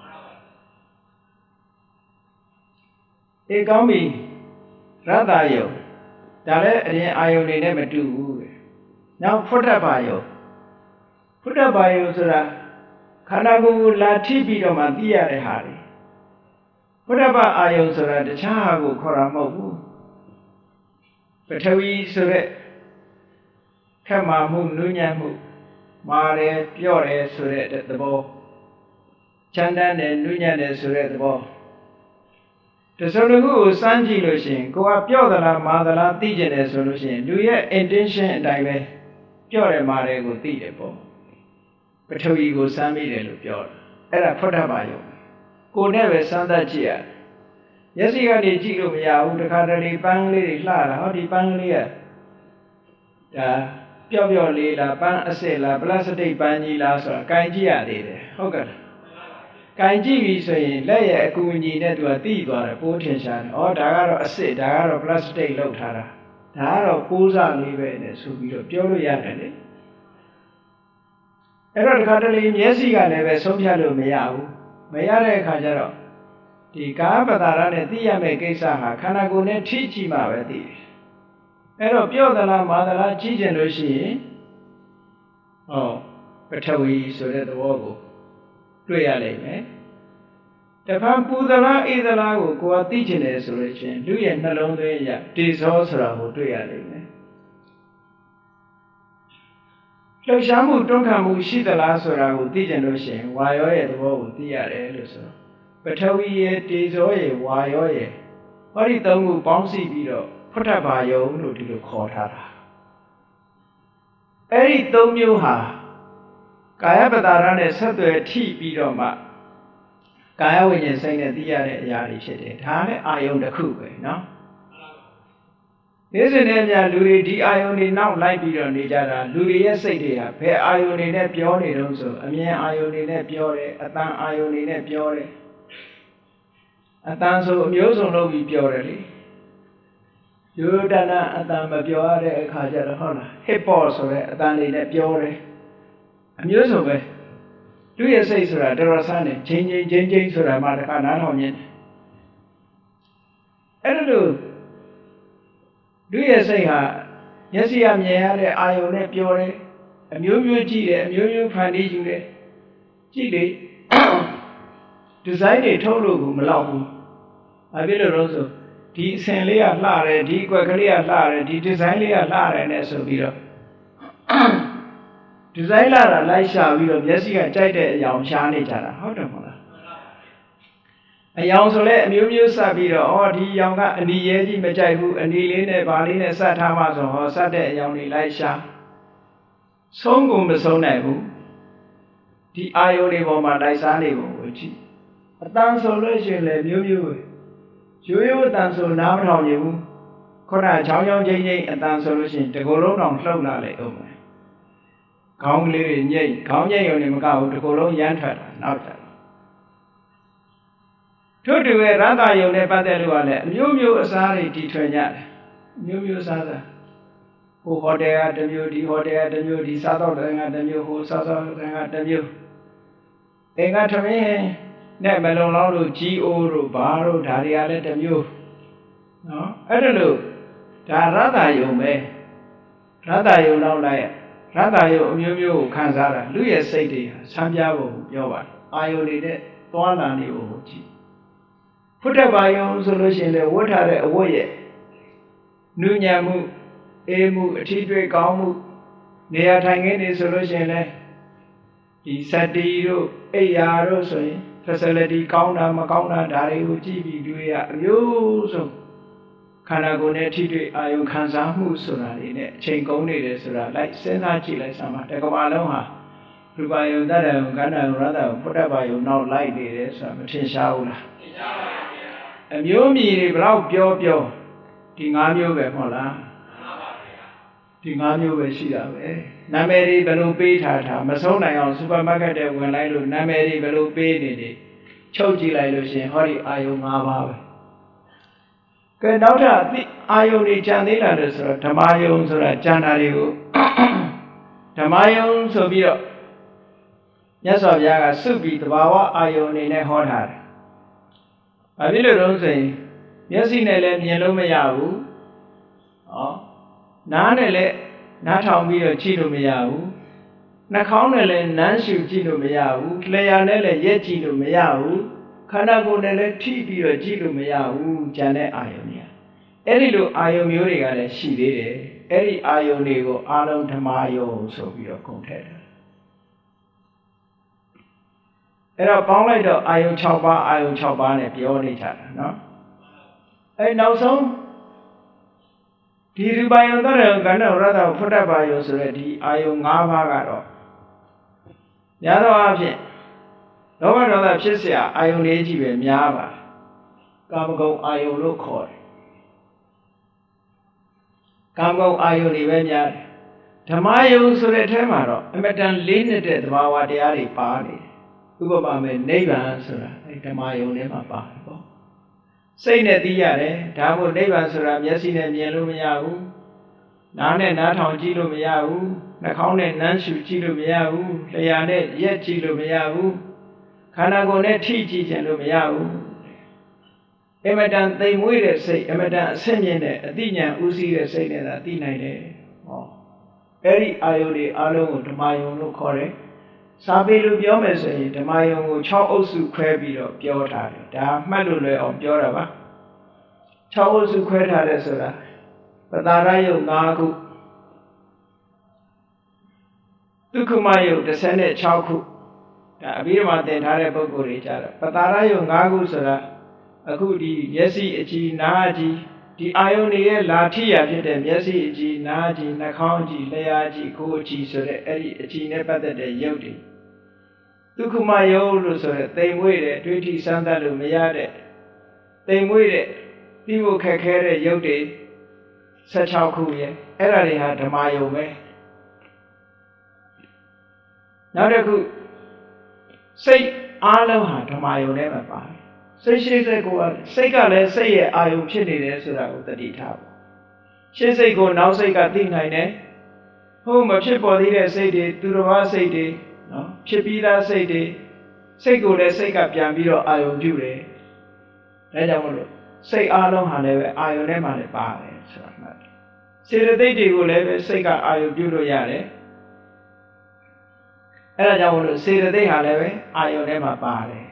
အေးကောင်းပြီရတ္တယုံဒါလည်းအရင်အာယုန်တွေနဲ့မတူဘူးတဲ့။နောက်ဖုဒ္ဓဘာယုန်ဖုဒ္ဓဘာယုန်ဆိုတာခန္ဓာကိုယ်ကိုလာထိပြီးတော့မှသိရတဲ့ဟာတွေဖုဒ္ဓဘာအာယုန်ဆိုတာတခြားဟာကိုခေါ်တာမဟုတ်ဘူး။ပထဝီဆိုတဲ့ခက်မာမှုနုညံ့မှုမာတယ်ပြော့တယ်ဆိုတဲ့သဘောချမ်းတမ်းတယ်နုညံ့တယ်ဆိုတဲ့သဘောတစုံတစ်ခုကိုစမ်းကြည့်လို့ရှိရင်ကိုကပြော့သလားမာသလားသိကျင်တယ်ဆိုလို့ရှိရင်လူရဲ့ intention အတိုင်းပဲပြော့တယ်မာတယ်ကိုသိတယ်ပေါ့ပထဝီကိုစမ်းမိတယ်လို့ပြောတာအဲ့ဒါဖုဒ္ဓဘာယုံကိုနဲ့ပဲစမ်းသပ်ကြည့်ရမျက်စိကနေကြည့်လို့မရဘူးတခါတလေပန်းလေးတွေလှတာဟောဒီပန်းလေးကဒါပျော့ပျော့လေးလားပန်းအစစ်လားပလတ်စတစ်ပန်းကြီးလားဆိုတာကင်ကြည့်ရသေးတယ်ဟုတ်ကဲ့ကင်ကြည့်ပြီဆိုရင်လက်ရဲ့အကူအညီနဲ့သူကသိသွားတယ်ပိုးထင်ရှားတယ်။ဩဒါကတော့အစစ်ဒါကတော့ပလတ်စတစ်လောက်ထားတာဒါကတော့ပိုးစားလေးပဲနဲ့ဆိုပြီးတော့ပြောလို့ရတယ်လေ။အဲ့တော့ဒီခါတလေမျက်စိကလည်းပဲဆုံးဖြတ်လို့မရဘူး။မရတဲ့အခါကျတော့ဒီကာပတာရနဲ့သိရမယ့်ကိစ္စဟာခန္ဓာကိုယ်နဲ့ထိကြည့်မှပဲသိတယ်။အဲ့တော့ပြော့သလားမာသလားကြည့်ကျင်လို့ရှိရင်ဟောပထဝီဆိုတဲ့သဘောကိုတွေ့ရလိမ့်မယ်တဖန်ပူသလားအေးသလားကိုကိုယ်ကသိချင်တယ်ဆိုလို့ချင်းလူရဲ့နှလုံးသွင်းရတေဇောဆိုတာကိုတွေ့ရလိမ့်မယ်လှုပ်ရှားမှုတွန်းခံမှုရှိသလားဆိုတာကိုသိချင်လို့ရှိရင်ဝါရောရဲ့သဘောကိုသိရတယ်လို့ဆိုတော့ပထဝီရဲ့တေဇောရဲ့ဝါရောရဲ့ဟောဒီသုံးခုပေါင်းစည်းပြီးတော့ဖုဒ္ဓဘာယုံလို့ဒီလိုခေါ်ထားတာအဲ့ဒီသုံးမျိုးဟာကာယပတာရနဲ့ဆက်သွယ်ထိပြီးတော့မှကာယဝိညာဉ်စိတ်နဲ့သိရတဲ့အရာတွေဖြစ်တယ်ဒါလည်းအာယုံတစ်ခုပဲเนาะနေ့စဉ်နဲ့များလူတွေဒီအာယုန်တွေနောက်လိုက်ပြီးတော့နေကြတာလူတွေရဲ့စိတ်တွေဟာဘယ်အာယုန်တွေနဲ့ပြောနေတုံးဆိုအမြင်အာယုန်တွေနဲ့ပြောတယ်အတန်အာယုန်တွေနဲ့ပြောတယ်အတန်ဆိုအမျိုးစုံလုပ်ပြီးပြောတယ်လေယောဒနာအတန်မပြောရတဲ့အခါကျတော့ဟုတ်လားဟစ်ပေါ့ဆိုတဲ့အတန်တွေနဲ့ပြောတယ်အမျိုးစုံပဲလူရဲ့စိတ်ဆိုတာတော်တော်ဆန်းတယ်ချင်းချင်းချင်းချင်းဆိုတာမှတခါနားထောင်ခြင်းအဲ့ဒါလို့လူရဲ့စိတ်ဟာမျက်စိအမြင်ရတဲ့အာယုံနဲ့ပြောတယ်အမျိုးမျိုးကြည့်တယ်အမျိုးမျိုးဖန်တီးယူတယ်ကြည့်လေဒီဇိုင်းတွေထုတ်လို့ကိုမလောက်ဘူး။ဘာဖြစ်လို့လဲဆိုဒီအစင်လေးကလှတယ်ဒီအကွက်ကလေးကလှတယ်ဒီဒီဇိုင်းလေးကလှတယ်နဲ့ဆိုပြီးတော့ဒီဇိုင်းလာတာလိုက်ရှာပြီးတော့မျက်စိကကြိုက်တဲ့အယောင်ရှားနေကြတာဟုတ်တယ်မဟုတ်လားအယောင်ဆိုလဲအမျိုးမျိုးစပ်ပြီးတော့ဩဒီအယောင်ကအနီရဲကြီးမကြိုက်ဘူးအနီလေးနဲ့ဗာလေးနဲ့စပ်ထားမှဆိုဟောစပ်တဲ့အယောင်တွေလိုက်ရှာဆုံးကုန်မဆုံးနိုင်ဘူးဒီအာယုန်တွေပေါ်မှာတိုက်စားနေပုံကိုကြည့်အတန်ဆိုလို့ရှိရင်လည်းမျိုးမျိုးရိုးရိုးအတန်ဆိုနားမထောင်ကြဘူးခုနချောင်းချောင်းချင်းချင်းအတန်ဆိုလို့ရှိရင်တကူလုံးတောင်လှုပ်လာလေအောင်မယ်ခေါင်းကလေးတွေညိတ်ခေါင်းညိတ်ရုံနဲ့မကဘူးတကူလုံးရမ်းထွက်တာနောက်ကြထို့တူရဲ့ရတယုံနဲ့ပတ်သက်လို့ကလည်းအမျိုးမျိုးအစားတွေတီထွင်ကြတယ်မျိုးမျိုးစားစားဟိုဟိုတယ်ကတစ်မျိုးဒီဟိုတယ်ကတစ်မျိုးဒီစားတော့တယ်ကတစ်မျိုးဟိုစားတော့တယ်ကတစ်မျိုးအင်္ဂါထမင်းနဲ့မလုံလောက်လို့ကြီးအိုးတို့ဘာတို့ဒါတွေကလည်းတစ်မျိုးနော်အဲ့ဒါလို့ဒါရတယုံပဲရတယုံတော့လိုက်ရတယုံအမျိုးမျိုးကိုခံစားတာလူရဲ့စိတ်တွေဆန်းပြားဖို့ပြောပါတယ်အာယုန်တွေနဲ့သွားလာနေဖို့ကြည့်ဖုဒ္ဓဘာယုံဆိုလို့ရှိရင်လည်းဝတ်ထားတဲ့အဝတ်ရဲ့နုညံမှုအေးမှုအထီးတွေ့ကောင်းမှုနေရာထိုင်ခင်းနေဆိုလို့ရှိရင်လည်းဒီစက်တီတို့အိယာတို့ဆိုရင် facility ကောင်းတာမကောင်းတာဒါတွေကိုကြည့်ပြီးတွေ့ရအမျိုးစုံခန္ဓာကိုယ်နဲ့အထီးတွေ့အာယုံခံစားမှုဆိုတာတွေနဲ့အချိန်ကုန်နေတယ်ဆိုတာလိုက်စဉ်းစားကြည့်လိုက်စမ်းပါတကဘာလုံးဟာရူပယုံတတ္တယုံကန္နယုံရတ္တယုံဖုဒ္ဓဘာယုံနောက်လိုက်နေတယ်ဆိုတာမထင်ရှားဘူးလားထင်ရှားပါဗျာအမျိုးမြည်တွေဘလောက်ပြောပြောဒီ၅မျိုးပဲမဟုတ်လားဒီ၅မျိုးပဲရှိတာပဲနာမည်တွေဘယ်လိုပေးထားထားမဆုံးနိုင်အောင်စူပါမားကတ်တွေဝင်လိုက်လို့နာမည်တွေဘယ်လိုပေးနေနေချုပ်ကြည့်လိုက်လို့ရှင်ဟောဒီအာယုံ၅ပါးပဲကဲနောက်ထပ်အသိအာယုံတွေကြံသေးလာတယ်ဆိုတော့ဓမ္မယုံဆိုတာကြံတာတွေကိုဓမ္မယုံဆိုပြီးတော့မြတ်စွာဘုရားကစုပြီးတဘာဝအာယုံအနေနဲ့ဟောထားတယ်။ဘာဖြစ်လို့လဲဆိုရင်မျက်စိနဲ့လည်းမြင်လို့မရဘူး။ဟောနားနဲ့လည်းနားထောင်ပြီးတော့ကြည့်လို့မရဘူး။နှာခေါင်းနဲ့လည်းနမ်းရှုကြည့်လို့မရဘူး။လျှာနဲ့လည်းရက်ကြည့်လို့မရဘူး။ခန္ဓာကိုယ်နဲ့လည်းထိပြီးတော့ကြည့်လို့မရဘူး။ကြံတဲ့အာယုံတွေ။အဲ့ဒီလိုအာယုံမျိုးတွေကလည်းရှိသေးတယ်။အဲ့ဒီအာယုံတွေကိုအာလုံးဓမ္မယုံဆိုပြီးတော့ခုန်ထည့်တယ်။အဲ့တော့ပေါင်းလိုက်တော့အာယုံ၆ပါးအာယုံ၆ပါးနဲ့ပြောနေကြတာနော်အဲ့နောက်ဆုံးဒီရူပယုံတရယုံကန္နရတ္တဖုဒ္ဓဘာယုံဆိုတဲ့ဒီအာယုံ၅ပါးကတော့များသောအားဖြင့်လောဘဒေါသဖြစ်เสียအာယုံလေးကြီးပဲများပါကာမဂုဏ်အာယုံလို့ခေါ်တယ်ကာမဂုဏ်အာယုံတွေပဲများတယ်ဓမ္မယုံဆိုတဲ့အထဲမှာတော့အမတန်လေးနေတဲ့သဘာဝတရားတွေပါနေတယ်ဥပမာမဲ့နိဗ္ဗာန်ဆိုတာအဲဓမ္မယုံထဲမှာပါတယ်ပေါ့စိတ်နဲ့သိရတယ်ဒါမို့နိဗ္ဗာန်ဆိုတာမျက်စိနဲ့မြင်လို့မရဘူးနားနဲ့နားထောင်ကြည့်လို့မရဘူးနှာခေါင်းနဲ့နမ်းရှုကြည့်လို့မရဘူးလျှာနဲ့ရက်ကြည့်လို့မရဘူးခန္ဓာကိုယ်နဲ့ထိကြည့်ခြင်းလို့မရဘူးအမတန်သိမ်မွေ့တဲ့စိတ်အမတန်အဆင့်မြင့်တဲ့အသိဉာဏ်ဥစည်းတဲ့စိတ်နဲ့သာသိနိုင်တယ်ဟောအဲ့ဒီအာယုန်တွေအလုံးကိုဓမ္မယုံလို့ခေါ်တယ်စာပေလိုပြောမယ်ဆိုရင်ဓမ္မယုံကို၆အုပ်စုခွဲပြီးတော့ပြောထားတယ်ဒါမှတ်လို့လွယ်အောင်ပြောတာပါ၆အုပ်စုခွဲထားတယ်ဆိုတာပတာရယုံ၅ခုဒုက္ခမယုံ၁၆ခုဒါအဘိဓမ္မာသင်ထားတဲ့ပုဂ္ဂိုလ်တွေကြတော့ပတာရယုံ၅ခုဆိုတာအခုဒီမျက်စိအကြည့်နားအကြည့်ဒီအာယုန်တွေရဲ့လာထိရာဖြစ်တဲ့မျက်စိအကြည့်နားအကြည့်နှာခေါင်းအကြည့်လျှာအကြည့်ကိုယ်အကြည့်ဆိုတဲ့အဲ့ဒီအကြည့်နဲ့ပတ်သက်တဲ့ရုပ်တွေဒုက္ခမယုံလို့ဆိုတဲ့တိမ်မွေ့တဲ့တွေးထိစမ်းသပ်လို့မရတဲ့တိမ်မွေ့တဲ့ပြီးဖို့ခက်ခဲတဲ့ရုပ်တွေ၁၆ခုရဲ့အဲ့ဒါတွေဟာဓမ္မယုံပဲနောက်တစ်ခုစိတ်အားလုံးဟာဓမ္မယုံထဲမှာပါတယ်စိတ်ရှိစိတ်ကိုစိတ်ကလည်းစိတ်ရဲ့အာယုံဖြစ်နေတယ်ဆိုတာကိုသတိထားပါရှင်းစိတ်ကိုနောက်စိတ်ကသိနိုင်တယ်ဟိုမဖြစ်ပေါ်သေးတဲ့စိတ်တွေသူတော်ဘာစိတ်တွေနော်ဖြစ်ပြီးသားစိတ်တွေစိတ်ကိုလည်းစိတ်ကပြန်ပြီးတော့အာယုံပြုတယ်ဒါကြောင့်မလို့စိတ်အားလုံးဟာလည်းပဲအာယုန်ထဲမှာလည်းပါတယ်ဆိုတာမှတ်တယ်စေတသိက်တွေကိုလည်းပဲစိတ်ကအာယုန်ပြုလို့ရတယ်အဲ့ဒါကြောင့်မလို့စေတသိက်ဟာလည်းပဲအာယုန်ထဲမှာပါတယ်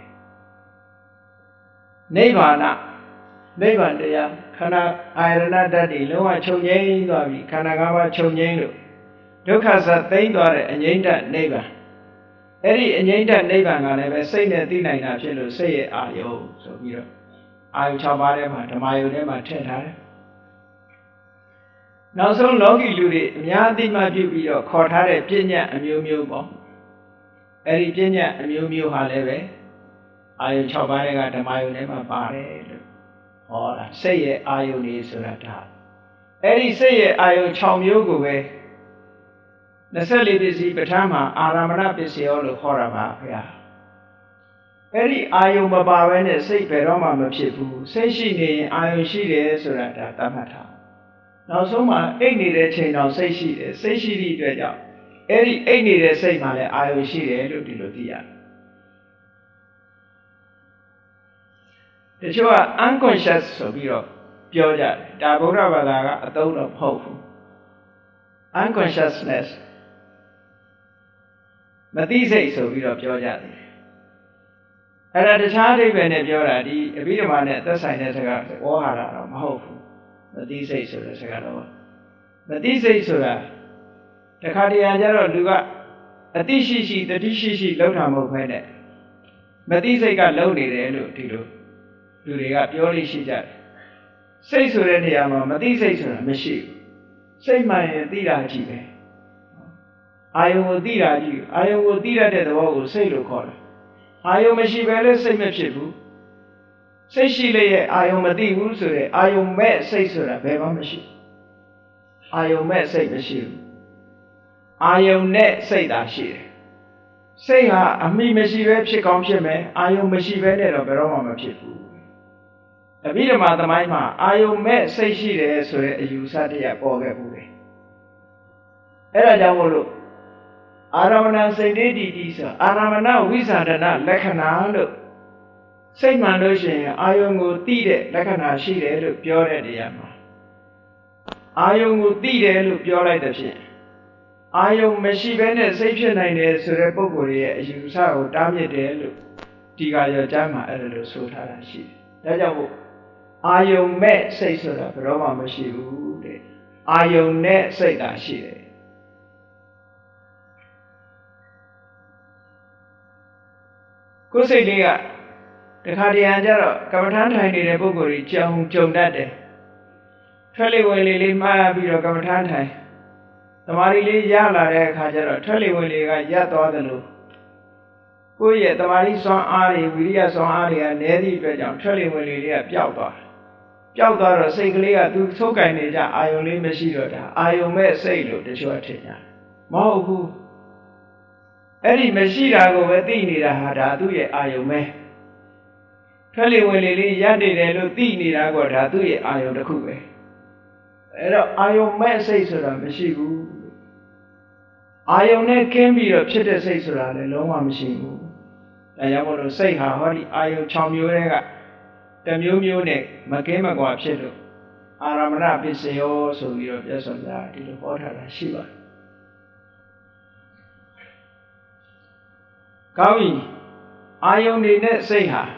နိဗ္ဗာန်နိဗ္ဗာန်တရားခန္ဓာအာယရဏဓာတ်တွေလုံးဝချုပ်ငြိမ်းသွားပြီခန္ဓာ၅ပါးချုပ်ငြိမ်းလို့ဒုက္ခသသိမ့်သွားတဲ့အငြိမ့်တနိဗ္ဗာန်အဲ့ဒီအငြိမ့်တနိဗ္ဗာန်ကလည်းပဲစိတ်နဲ့သိနိုင်တာဖြစ်လို့စိတ်ရဲ့အာယုဆိုပြီးတော့အာယု၆ပါးထဲမှာဓမ္မယုထဲမှာထည့်ထားတယ်နောက်ဆုံးလောကီလူတွေအများအသိမှပြုပြီးတော့ခေါ်ထားတဲ့ပညာအမျိုးမျိုးပေါ့အဲ့ဒီပညာအမျိုးမျိုးဟာလည်းပဲအာယု၆ပါးထဲကဓမ္မယုထဲမှာပါတယ်လို့ဟောတာစိတ်ရဲ့အာယုနေဆိုတာဒါအဲ့ဒီစိတ်ရဲ့အာယု၆မျိုးကိုပဲ၂၄ပစ္စည်းပဋ္ဌာန်းမှာအာရမဏပစ္စယောလို့ခေါ်တာပါဗျာအဲ့ဒီအာယုမပါဘဲနဲ့စိတ်ဘယ်တော့မှမဖြစ်ဘူးစိတ်ရှိနေရင်အာယုရှိတယ်ဆိုတာဒါသတ်မှတ်ထားနောက်ဆုံးမှာအိတ်နေတဲ့ချိန်တော့စိတ်ရှိတယ်စိတ်ရှိသည့်အတွက်ကြောင့်အဲ့ဒီအိတ်နေတဲ့စိတ်မှာလည်းအာယုရှိတယ်လို့ဒီလိုသိရတယ်တချို့က unconscious ဆိုပြီးတော့ပြောကြတယ်ဒါဗုဒ္ဓဘာသာကအသုံးတော့မဟုတ်ဘူး unconsciousness မသိစိတ်ဆိုပြီးတော့ပြောကြတယ်အဲ့ဒါတခြားအဓိပ္ပာယ်နဲ့ပြောတာဒီအဘိဓမ္မာနဲ့သက်ဆိုင်တဲ့စကားဝေါ်ဟာတာတော့မဟုတ်ဘူးမသိစိတ်ဆိုတဲ့စကားတော့မသိစိတ်ဆိုတာတခါတရံကျတော့လူကအသိရှိရှိတတိရှိရှိလောက်တာမဟုတ်ဘဲနဲ့မသိစိတ်ကလုံနေတယ်လို့ဒီလိုလူတွေကပြောလို့ရှိကြတယ်စိတ်ဆိုတဲ့နေရာမှာမသိစိတ်ဆိုတာမရှိဘူးစိတ်မှန်ရင်သိတာကြီးပဲအာယုံကိုသိတာကြီးအာယုံကိုသိရတဲ့သဘောကိုစိတ်လို့ခေါ်တယ်အာယုံမရှိဘဲလည်းစိတ်မဖြစ်ဘူးစိတ်ရှိလျက်အာယုံမသိဘူးဆိုတဲ့အာယုံမဲ့စိတ်ဆိုတာဘယ်မှမရှိအာယုံမဲ့စိတ်မရှိဘူးအာယုံနဲ့စိတ်သာရှိတယ်စိတ်ဟာအမိမရှိဘဲဖြစ်ကောင်းဖြစ်မယ်အာယုံမရှိဘဲနဲ့တော့ဘယ်တော့မှမဖြစ်ဘူးအဘိဓမ္မာသမိုင်းမှာအာယုံမဲ့စိတ်ရှိတယ်ဆိုတဲ့အယူဆတရားပေါ်ခဲ့ဘူးလေအဲ့ဒါကြောင့်မို့လို့အာရမဏစိတ်တေတိတိဆိုအာရမဏဝိသဒနာလက္ခဏာလို့စိတ်မှန်လို့ရှိရင်အာယုံကိုသိတဲ့လက္ခဏာရှိတယ်လို့ပြောတဲ့နေရာမှာအာယုံကိုသိတယ်လို့ပြောလိုက်တဲ့ဖြင့်အာယုံမရှိဘဲနဲ့စိတ်ဖြစ်နိုင်တယ်ဆိုတဲ့ပုဂ္ဂိုလ်ရဲ့အယူဆကိုတားမြစ်တယ်လို့ဒီကရောကြားမှာအဲ့လိုဆိုထားတာရှိတယ်ဒါကြောင့်မို့အာယုံမဲ့စိတ်ဆိုတာဘယ်တော့မှမရှိဘူးတဲ့အာယုံနဲ့စိတ်သာရှိတယ်ကိုယ်စိတ်လေးကတခါတရံကျတော့ကမ္မထာထိုင်နေတဲ့ပုဂ္ဂိုလ်ကြီးကြောင်ကြုံတတ်တယ်ထွက်လေဝင်လေလေးမှားပြီးတော့ကမ္မထာထိုင်သမာဓိလေးရလာတဲ့အခါကျတော့ထွက်လေဝင်လေကရပ်သွားတယ်လို့ကိုယ့်ရဲ့သမာဓိစွမ်းအားတွေဝိရိယစွမ်းအားတွေကနည်းသည့်အတွက်ကြောင့်ထွက်လေဝင်လေတွေကပျောက်သွားပျောက်သွားတော့စိတ်ကလေးကသူသုတ်ကင်နေကြအာယုံလေးမရှိတော့တာအာယုံမဲ့စိတ်လို့တချို့ထင်ကြတယ်မဟုတ်ဘူးအဲ့ဒီမရှိတာကိုပဲသိနေတာဟာဒါသူ့ရဲ့အာယုံပဲထွက်လေဝင်လေလေးရပ်နေတယ်လို့သိနေတာကဒါသူ့ရဲ့အာယုံတစ်ခုပဲအဲ့တော့အာယုံမဲ့စိတ်ဆိုတာမရှိဘူးအာယုံနဲ့ကင်းပြီးတော့ဖြစ်တဲ့စိတ်ဆိုတာလည်းလုံးဝမရှိဘူးဒါကြောင့်မို့လို့စိတ်ဟာဟောဒီအာယုံ၆မျိုးတွေကတစ်မျိုးမျိုးနဲ့မကင်းမကွာဖြစ်လို့အာရမဏပစ္စယောဆိုပြီးတော့ပြတ်စွာပြဒီလိုဟောထားတာရှိပါတယ်ကောင်းပြီအာယုန်နေနဲ့စိတ်ဟာ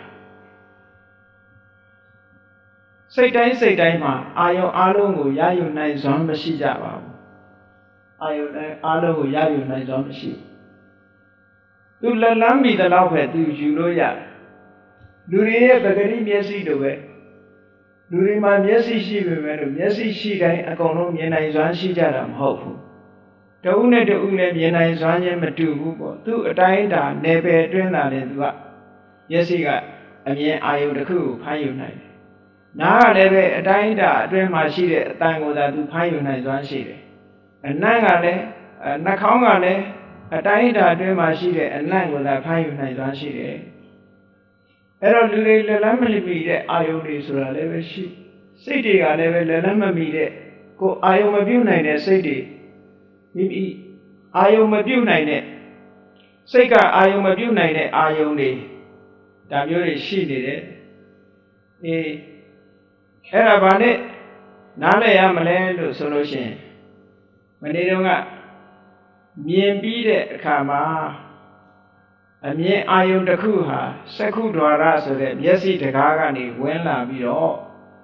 စိတ်တိုင်းစိတ်တိုင်းမှာအာယုန်အလုံးကိုရယူနိုင်စွမ်းမရှိကြပါဘူးအာယုန်တိုင်းအလုံးကိုရယူနိုင်စွမ်းမရှိဘူးသူလက်လန်းမိတဲ့လောက်ပဲသူယူလို့ရတယ်လူတွေရဲ့ပဂတိမျက်စိတို့ပဲလူတွေမှာမျက်စိရှိပေမဲ့လို့မျက်စိရှိတိုင်းအကုန်လုံးမြင်နိုင်စွမ်းရှိကြတာမဟုတ်ဘူးတဦးနဲ့တဦးနဲ့မြင်နိုင်စွမ်းခြင်းမတူဘူးပေါ့သူအတိုင်းတာနယ်ပယ်အတွင်းတာလည်းသူကမျက်စိကအမြင်အာယုတစ်ခုကိုဖမ်းယူနိုင်တယ်နားကလည်းပဲအတိုင်းတာအတွင်းမှာရှိတဲ့အတန်ကိုသာသူဖမ်းယူနိုင်စွမ်းရှိတယ်အနံ့ကလည်းနှာခေါင်းကလည်းအတိုင်းတာအတွင်းမှာရှိတဲ့အနံ့ကိုသာဖမ်းယူနိုင်စွမ်းရှိတယ်အဲ့တော့လူတွေလက်လန်းမမီတဲ့အာယုတွေဆိုတာလည်းပဲရှိစိတ်တွေကလည်းပဲလက်လန်းမမီတဲ့ကိုအာယုမပြုတ်နိုင်တဲ့စိတ်တွေမိမိအာယုံမပြုတ်နိုင်တဲ့စိတ်ကအာယုံမပြုတ်နိုင်တဲ့အာယုံတွေဒါမျိုးတွေရှိနေတယ်အေးအဲ့ဒါဘာနဲ့နားလည်ရမလဲလို့ဆိုလို့ရှိရင်မနေ့တုန်းကမြင်ပြီးတဲ့အခါမှာအမြင်အာယုံတစ်ခုဟာစက္ခုဒွါရဆိုတဲ့မျက်စိတကားကနေဝင်လာပြီးတော့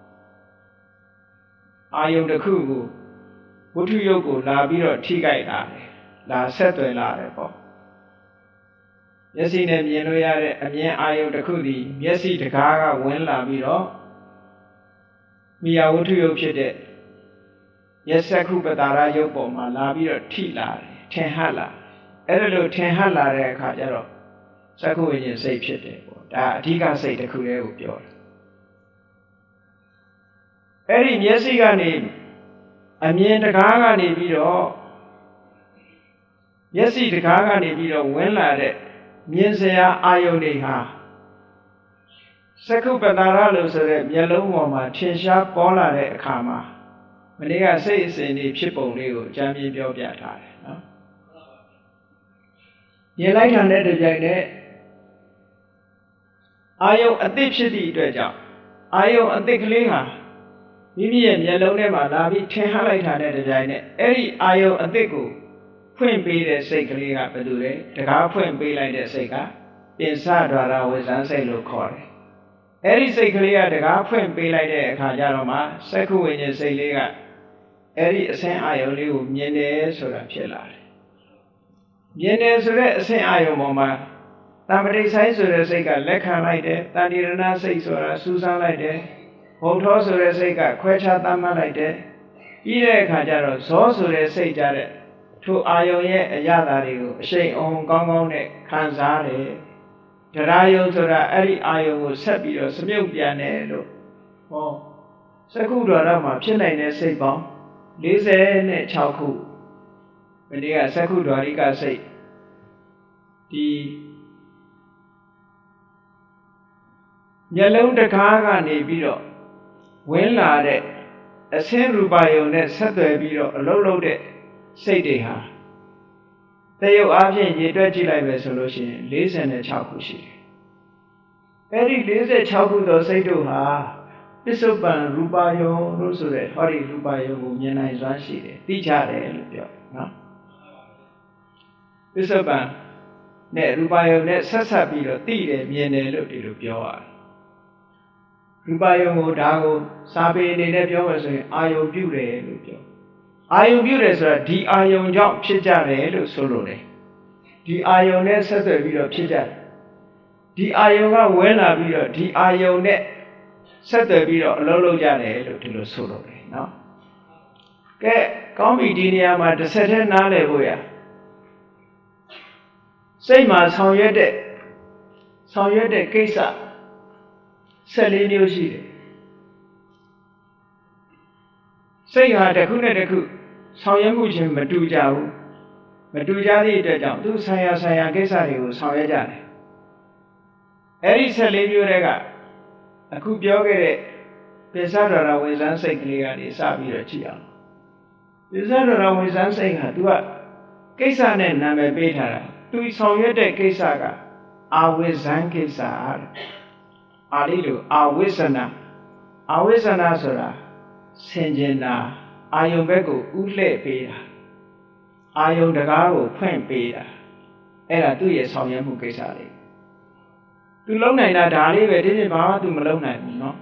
အာယုံတစ်ခုကိုဝတ္ထုယုတ်ကိုလာပြီးတော့ထိကြိုက်လာတယ်လာဆက်သွယ်လာတယ်ပေါ့မျက်စိနဲ့မြင်လို့ရတဲ့အမြင်အာယုံတစ်ခုဒီမျက်စိတကားကဝင်လာပြီးတော့မိယာဝတ္ထုယုတ်ဖြစ်တဲ့မျက်စက္ခုပတာရယုတ်ပေါ်မှာလာပြီးတော့ထိလာတယ်ထင်ဟပ်လာအဲ့ဒါလို့ထင်ဟပ်လာတဲ့အခါကျတော့စက္ခုဝိညာဉ်စိတ်ဖြစ်တယ်ပေါ့ဒါအဓိကစိတ်တစ်ခုတည်းကိုပြောတယ်အဲ့ဒီမျက်စိကနေအမြင်တကားကနေပြီးတော့မျက်စိတကားကနေပြီးတော့ဝင်လာတဲ့မြင်စရာအာယုန်တွေဟာစက္ခုပတာရလို့ဆိုတဲ့မျက်လုံးပေါ်မှာထင်ရှားပေါ်လာတဲ့အခါမှာမနေ့ကစိတ်အစဉ်တွေဖြစ်ပုံလေးကိုအကြမ်းပြပြောပြထားတယ်နော်မြင်လိုက်တာနဲ့တပြိုင်နက်အာယုန်အသစ်ဖြစ်သည့်အတွက်ကြောင့်အာယုန်အသစ်ကလေးဟာမိမိရဲ့မျက်လုံးထဲမှာလာပြီးထင်ဟပ်လိုက်တာနဲ့တပြိုင်နက်အဲ့ဒီအာယုန်အသစ်ကိုဖွင့်ပေးတဲ့စိတ်ကလေးကဘယ်လိုလဲတကားဖွင့်ပေးလိုက်တဲ့စိတ်ကပင်စဒွါရဝိဇ္ဇန်စိတ်လို့ခေါ်တယ်အဲ့ဒီစိတ်ကလေးကတကားဖွင့်ပေးလိုက်တဲ့အခါကျတော့မှစက္ခုဝိညာဉ်စိတ်လေးကအဲ့ဒီအဆင်းအာယုန်လေးကိုမြင်တယ်ဆိုတာဖြစ်လာတယ်မြင်တယ်ဆိုတဲ့အဆင်းအာယုန်ပေါ်မှာတမ္ပတိဆိုင်ဆိုတဲ့စိတ်ကလက်ခံလိုက်တယ်တဏိရဏစိတ်ဆိုတာစူးစမ်းလိုက်တယ်ဘုံထောဆိုတဲ့စိတ်ကခွဲခြားသတ်မှတ်လိုက်တယ်ပြီးတဲ့အခါကျတော့ဇောဆိုတဲ့စိတ်ကြတဲ့ထိုအာယုန်ရဲ့အရာဓာတ်တွေကိုအရှိန်အောင်ကောင်းကောင်းနဲ့ခံစားတယ်တရားယုံဆိုတာအဲ့ဒီအာယုန်ကိုဆက်ပြီးတော့စမြုပ်ပြန်တယ်လို့ဟောစက္ခုဒွါရမှာဖြစ်နိုင်တဲ့စိတ်ပေါင်း၄၆ခုမနေ့ကစက္ခုဒွါရိကစိတ်ဒီမျက်လုံးတကားကနေပြီးတော့ဝင်လာတဲ့အဆင်းရူပယုံနဲ့ဆက်သွယ်ပြီးတော့အလုံးလုံးတဲ့စိတ်တွေဟာတရုပ်အားဖြင့်ရေတွက်ကြည့်လိုက်မယ်ဆိုလို့ရှိရင်၄၆ခုရှိတယ်။အဲဒီ၄၆ခုသောစိတ်တို့ဟာပစ္စုပန်ရူပယုံလို့ဆိုတဲ့ဟောဒီရူပယုံကိုမြင်နိုင်စွမ်းရှိတယ်သိကြတယ်လို့ပြောနော်။ပစ္စုပန်နဲ့ရူပယုံနဲ့ဆက်ဆက်ပြီးတော့သိတယ်မြင်တယ်လို့ဒီလိုပြောရတယ်။ရူပယုံကိုဒါကိုစာပေအနေနဲ့ပြောမယ်ဆိုရင်အာယုံပြုတယ်လို့ပြောအာယုံပြုတယ်ဆိုတာဒီအာယုံကြောင့်ဖြစ်ကြတယ်လို့ဆိုလိုတယ်ဒီအာယုံနဲ့ဆက်သွယ်ပြီးတော့ဖြစ်ကြတယ်ဒီအာယုံကဝင်လာပြီးတော့ဒီအာယုံနဲ့ဆက်သွယ်ပြီးတော့အလုံးလုံးကြတယ်လို့ဒီလိုဆိုလိုတယ်နော်ကဲကောင်းပြီဒီနေရာမှာတစ်ဆက်တည်းနားလည်ဖို့ရစိတ်မှာဆောင်ရွက်တဲ့ဆောင်ရွက်တဲ့ကိစ္စ၁၄မျိုးရှိတယ်စိတ်ဟာတစ်ခုနဲ့တစ်ခုဆောင်ရွက်မှုချင်းမတူကြဘူးမတူကြသည့်အတွက်ကြောင့်သူဆိုင်ရာဆိုင်ရာကိစ္စတွေကိုဆောင်ရွက်ကြတယ်အဲ့ဒီ၁၄မျိုးတွေကအခုပြောခဲ့တဲ့ပိဿဒရဝိဇ္ဇန်စိတ်ကလေးကနေစပြီးတော့ကြည့်အောင်ပိဿဒရဝိဇ္ဇန်စိတ်ကသူကကိစ္စနဲ့နာမည်ပေးထားတာသူဆောင်ရွက်တဲ့ကိစ္စကအာဝိဇ္ဇန်ကိစ္စအာလိလိုအာဝိဇ္ဇနာအာဝိဇ္ဇနာဆိုတာဆင်ခြင်တာအာယုံဘက်ကိုဥလှဲ့ပေးတာအာယုံတကားကိုဖွင့်ပေးတာအဲ့ဒါသူ့ရဲ့ဆောင်ရွက်မှုကိစ္စလေးသူလုံနိုင်တာဒါလေးပဲဒီပြင်ဘာမှသူမလုံနိုင်ဘူးเนาะ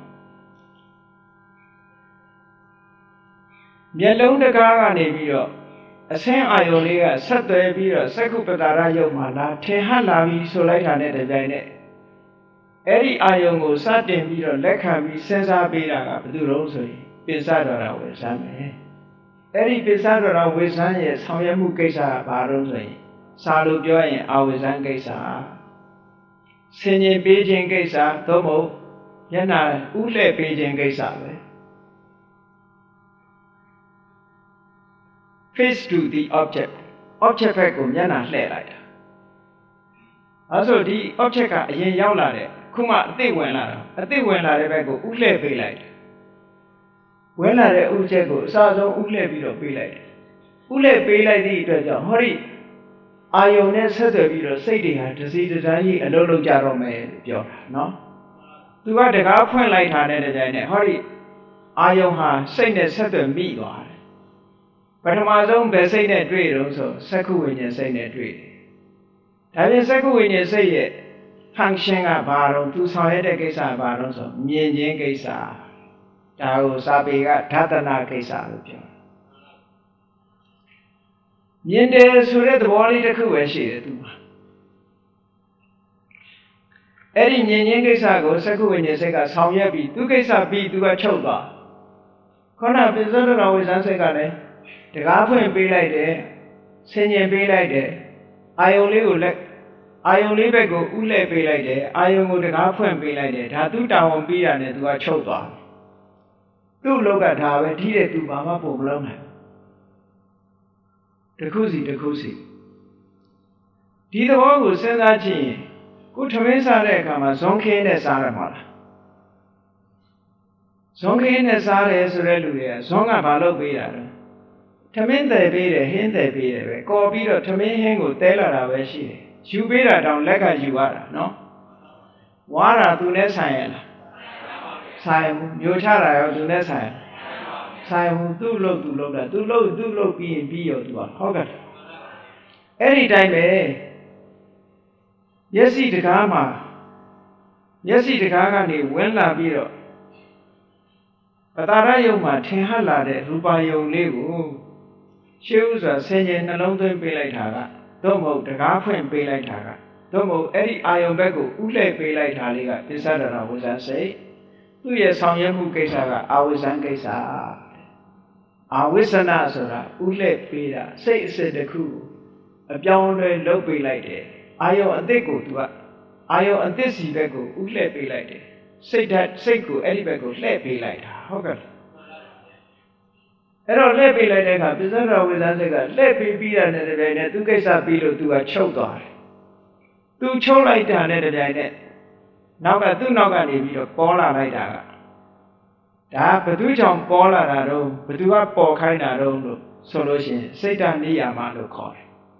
မျက်လုံးတကားကနေပြီးတော့အဆင်းအာယုံလေးကဆက်သွယ်ပြီးတော့စက္ခုပတာရယုတ်မှာလာထင်ဟပ်လာပြီးဆိုလိုက်တာနဲ့တပြိုင်နက်အဲ့ဒီအာယုံကိုစတင်ပြီးတော့လက်ခံပြီးစဉ်းစားပေးတာကဘယ်သူတော့ဆိုရင်ပိဿဒရဝိဇ္ဇန်ပဲအဲ့ဒီပိဿဒရဝိဇ္ဇန်ရဲ့ဆောင်ရွက်မှုကိစ္စကဘာလို့ဆိုရင်စာလို့ပြောရင်အာဝိဇ္ဇန်ကိစ္စဆင်ញင်ပေးခြင်းကိစ္စသို့မဟုတ်မျက်နှာဥလှဲ့ပေးခြင်းကိစ္စပဲ face to the object object ဘက်ကိုမျက်နှာလှည့်လိုက်တာအဲဆိုဒီ object ကအရင်ရောက်လာတဲ့ခုမှအသိဝင်လာတာအသိဝင်လာတဲ့ဘက်ကိုဥလှဲ့ပေးလိုက်တယ်ဝင်လာတဲ့ဥချက်ကိုအစဆုံးဥလှဲ့ပြီးတော့ပေးလိုက်တယ်ဥလှဲ့ပေးလိုက်သည့်အတွက်ကြောင့်ဟောဒီအာယုံနဲ့ဆက်သွယ်ပြီးတော့စိတ်တွေဟာတစီတတိုင်းကြီးအလုံးလုံးကြတော့မယ်လို့ပြောတာနော်သူကတကားဖွင့်လိုက်တာနဲ့တကြိုင်နဲ့ဟောဒီအာယုံဟာစိတ်နဲ့ဆက်သွယ်မိသွားတယ်ပထမဆုံးဘယ်စိတ်နဲ့တွေ့တော့ဆိုစက္ခုဝိညာဉ်စိတ်နဲ့တွေ့တယ်ဒါပြင်စက္ခုဝိညာဉ်စိတ်ရဲ့ function ကဘာတော့သူဆောင်ရတဲ့ကိစ္စဘာတော့ဆိုမြင်ခြင်းကိစ္စဒါကိုစာပေကဓာတနာကိစ္စလို့ပြောမြင်တယ်ဆိုတဲ့သဘောလေးတစ်ခုပဲရှိတယ်သူမှာအဲ့ဒီမြင်ခြင်းကိစ္စကိုစက္ခုဝိညာဉ်စိတ်ကဆောင်ရွက်ပြီးသူကိစ္စပြီးသူကချုပ်သွားခေါဏပိစ္ဆေရဝိဇ္ဇစိတ်ကလည်းတကားဖွင့်ပေးလိုက်တယ်ဆင်ញင်ပေးလိုက်တယ်အာယုံလေးကိုလက်အာယုံလေးဘက်ကိုဥလှည့်ပေးလိုက်တယ်အာယုံကိုတကားဖွင့်ပေးလိုက်တယ်ဒါသူတာဝန်ပြီးတာနဲ့သူကချုပ်သွားသူ့လောကဒါပဲထိတဲ့သူဘာမှပုံမလုံးနိုင်တစ်ခုစီတစ်ခုစီဒီသဘောကိုစဉ်းစားကြည့်ရင်ကိုထမင်းစားတဲ့အခါမှာဇွန်ခင်းနဲ့စားရမှာလားဇွန်ခင်းနဲ့စားတယ်ဆိုတဲ့လူတွေကဇွန်ကဘာလုပ်ပေးတာလဲထမင်းတယ်ပေးတယ်ဟင်းတယ်ပေးတယ်ပဲကော်ပြီးတော့ထမင်းဟင်းကိုတဲလာတာပဲရှိတယ်ယူပေးတာတောင်လက်ကယူရတာနော်ဝါတာသူနဲ့ဆိုင်ရလားဆိုင်ဘူးမျိုးချတာရောသူနဲ့ဆိုင်ဆိုင်ဘူးသူ့လို့သူ့လို့တာသူ့လို့သူ့လို့ပြီးရင်ပြီးရောသူကဟုတ်ကဲ့အဲ့ဒီတိုင်းပဲမျက်စိတကားမှာမျက်စိတကားကနေဝင်လာပြီးတော့ပတာရယုံမှာထင်ဟပ်လာတဲ့ရူပါယုံလေးကိုရှေးဥစွာဆင်ញင်နှလုံးသွင်းပေးလိုက်တာကသို့မဟုတ်တကားဖွင့်ပေးလိုက်တာကသို့မဟုတ်အဲ့ဒီအာယုံဘက်ကိုဥလှည့်ပေးလိုက်တာလေးကပစ္စဒရဝိဇ္ဇစိတ်သူ့ရဲ့ဆောင်ရွက်မှုကိစ္စကအာဝိဇ္ဇံကိစ္စအာဝိဇ္ဇနာဆိုတာဥလှည့်ပေးတာစိတ်အစစ်တစ်ခုအပြောင်းအလဲလုပ်ပေးလိုက်တယ်အာယုံအသစ်ကိုသူကအာယုံအသစ်စီဘက်ကိုဥလှည့်ပေးလိုက်တယ်စိတ်ဓာတ်စိတ်ကိုအဲ့ဒီဘက်ကိုလှည့်ပေးလိုက်တာဟုတ်ကဲ့အဲ့တော့လှည့်ပေးလိုက်တဲ့အခါပစ္စဒရဝိဇ္ဇစိတ်ကလှည့်ပေးပြီးတာနဲ့တပြိုင်နက်သူကိစ္စပြီးလို့သူကချုပ်သွားတယ်သူချုပ်လိုက်တာနဲ့တပြိုင်နက်နောက်ကသူ့နောက်ကနေပြီးတော့ပေါ်လာလိုက်တာကဒါဘသူကြောင့်ပေါ်လာတာတော့ဘသူကပေါ်ခိုင်းတာတော့လို့ဆိုလို့ရှိရင်စိတ်ဓာတ်နေရာမှာလို့ခေါ်တယ်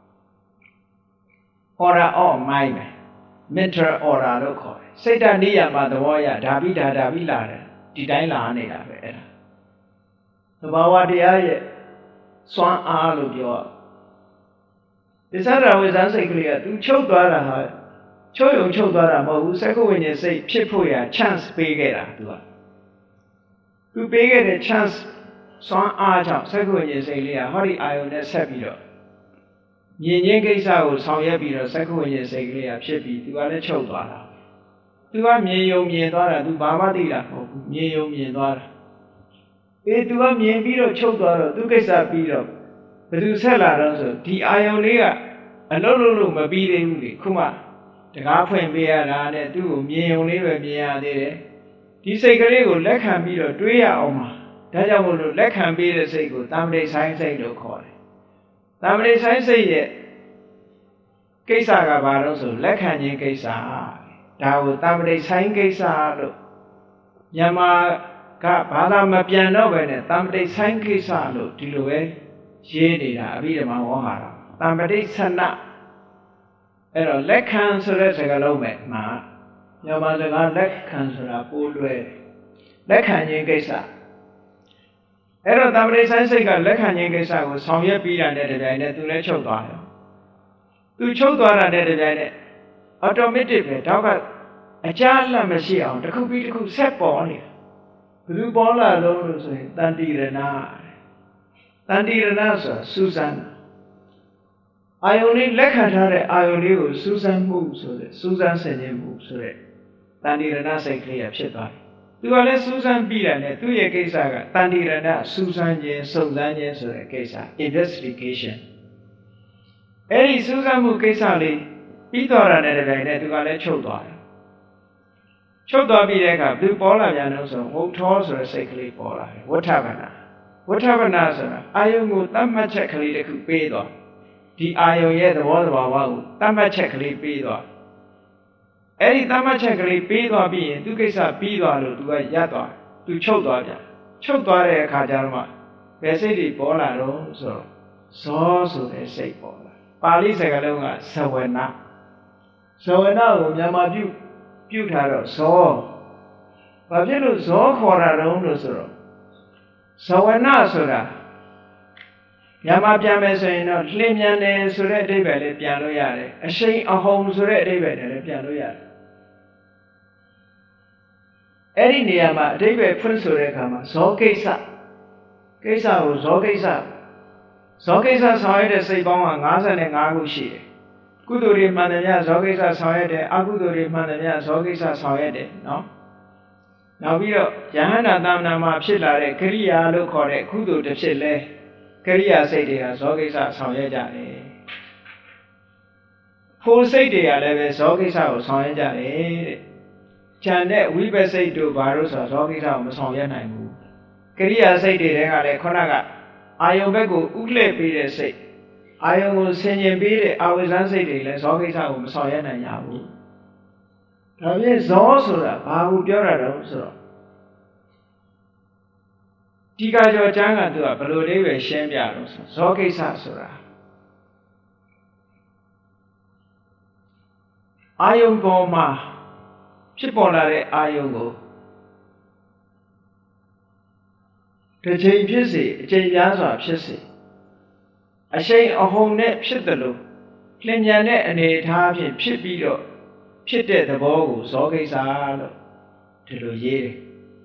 order of mind ပဲ mental order လို့ခေါ်တယ်စိတ်ဓာတ်နေရာမှာသဘောရဓာပိဓာဓာပိလာတယ်ဒီတိုင်းလာနေတာပဲအဲ့ဒါသဘာဝတရားရဲ့စွမ်းအားလို့ပြောပစ္စဒရဝိဇ္ဇစိတ်ကလေးကသူချုပ်သွားတာဟာချုပ်ယုံချုပ်သွားတာမဟုတ်ဘူးစက္ခုဝိညာဉ်စိတ်ဖြစ်ဖို့ရ chance ပေးခဲ့တာသူကသူပေးခဲ့တဲ့ chance စွမ်းအားကြောင့်စက္ခုဝိညာဉ်စိတ်လေးကဟောဒီအာယုန်နဲ့ဆက်ပြီးတော့မြင်ခြင်းကိစ္စကိုဆောင်ရွက်ပြီးတော့စက္ခုဝိညာဉ်စိတ်ကလေးကဖြစ်ပြီးသူကလည်းချုပ်သွားတာသူကမြင်ယုံမြင်သွားတာသူဘာမှသိတာမဟုတ်ဘူးမြင်ယုံမြင်သွားတာအေးသူကမြင်ပြီးတော့ချုပ်သွားတော့သူကိစ္စပြီးတော့ဘယ်သူဆက်လာတော့ဆိုဒီအာယုန်လေးကအလုံးလုံးလို့မပြီးသေးဘူးလေခုမှတကားဖွင့်ပေးရတာနဲ့သူ့ကိုမြင်ယုံလေးပဲမြင်ရသေးတယ်ဒီစိတ်ကလေးကိုလက်ခံပြီးတော့တွေးရအောင်ပါဒါကြောင့်မို့လို့လက်ခံပေးတဲ့စိတ်ကိုတမ္ပတိဆိုင်စိတ်လို့ခေါ်တယ်တမ္ပတိဆိုင်စိတ်ရဲ့ကိစ္စကဘာလို့ဆိုလက်ခံခြင်းကိစ္စဒါကိုတမ္ပတိဆိုင်ကိစ္စလို့မြန်မာကဘာသာမပြန်တော့ပဲနဲ့တမ္ပတိဆိုင်ကိစ္စလို့ဒီလိုပဲရေးနေတာအဘိဓမ္မာဝေါဟာရတမ္ပတိဆန္ဒအဲ့တော့လက်ခံဆိုတဲ့စကားလုံးပဲမှာမြန်မာစကားလက်ခံဆိုတာပိုးလွယ်လက်ခံခြင်းကိစ္စအဲ့တော့တမ္ပတိဆိုင်စိတ်ကလက်ခံခြင်းကိစ္စကိုဆောင်ရွက်ပြီးတာနဲ့တပြိုင်နက်သူလည်းချုပ်သွားတယ်သူချုပ်သွားတာနဲ့တပြိုင်နက် automatic ပဲတော့ကအကြအလတ်မရှိအောင်တစ်ခုပြီးတစ်ခုဆက်ပေါ်နေတယ်ဘယ်သူပေါ်လာလို့လို့ဆိုရင်တန်တိရဏတန်တိရဏဆိုတာစူးစမ်းအာယုန်လေးလက်ခံထားတဲ့အာယုန်လေးကိုစူးစမ်းမှုဆိုတဲ့စူးစမ်းဆင်ခြင်မှုဆိုတဲ့တန်တိရဏစိတ်ကလေးရဖြစ်သွားတယ်သူကလည်းစူးစမ်းပြီးတာနဲ့သူ့ရဲ့ကိစ္စကတန်တိရဏစူးစမ်းခြင်းစုံစမ်းခြင်းဆိုတဲ့ကိစ္စ investigation အဲ့ဒီစူးစမ်းမှုကိစ္စလေးပြီးသွားတာနဲ့တပြိုင်နက်သူကလည်းချုပ်သွားတယ်ချုပ်သွားပြီးတဲ့အခါသူပေါ်လာပြန်လို့ဆိုဝုထောဆိုတဲ့စိတ်ကလေးပေါ်လာတယ်ဝဋ္ဌဗနာဝဋ္ဌဗနာဆိုတာအာယုံကိုတတ်မှတ်ချက်ကလေးတစ်ခုပေးသွားဒီအာယုံရဲ့သဘောသဘာဝကိုတတ်မှတ်ချက်ကလေးပေးသွားအဲ့ဒီတတ်မှတ်ချက်ကလေးပေးသွားပြီးရင်သူကိစ္စပြီးသွားလို့သူကရပ်သွားသူချုပ်သွားပြန်ချုပ်သွားတဲ့အခါကျတော့မှဘယ်စိတ်တွေပေါ်လာတော့ဆိုတော့ဇောဆိုတဲ့စိတ်ပေါ်လာပါဠိစကားလုံးကဇဝနာဇဝနာကိုမြန်မာပြုပြုထားတော့ဇောဘာဖြစ်လို့ဇောခေါ်တာတုံးလို့ဆိုတော့ဇ Sawana Sura Yama Piamesino, Limian Sure Debele Piano Yare, a shame a home Sure Debele Piano Yare. Eri Niama, David Prince Kama, so Kesa Kesa was Zokesa. Zokesa saw it as a bomb and Gazan and Agushi. Kuduri Manaya Zokesa saw it, Aguduri Manaya Zokesa saw it, no? Now we are Jahana Damna Pilla, Korea look or a Kudu de Chile. Korea say they are Zogisa Soyajane. Full say they are level Zogisa or Soyajane. Chanet, we best say to Barus or Zogisa or Soyanamu. Korea say they are a Konaga. I obego Ule Pire say. I will send you beat I was unsay the Zogisa or Soyanamu. Now, yes, also that I would your also. Tika jo janga tu a below they were shame yaros, Zoke Sasura. Ayongo ma Chipolare Ayongo. The chain pissy, chain yaza pissy. A shame a home net pitalo. Clenyane and a tabi pipido. Pitte the bow, Zoke Salo. To ye.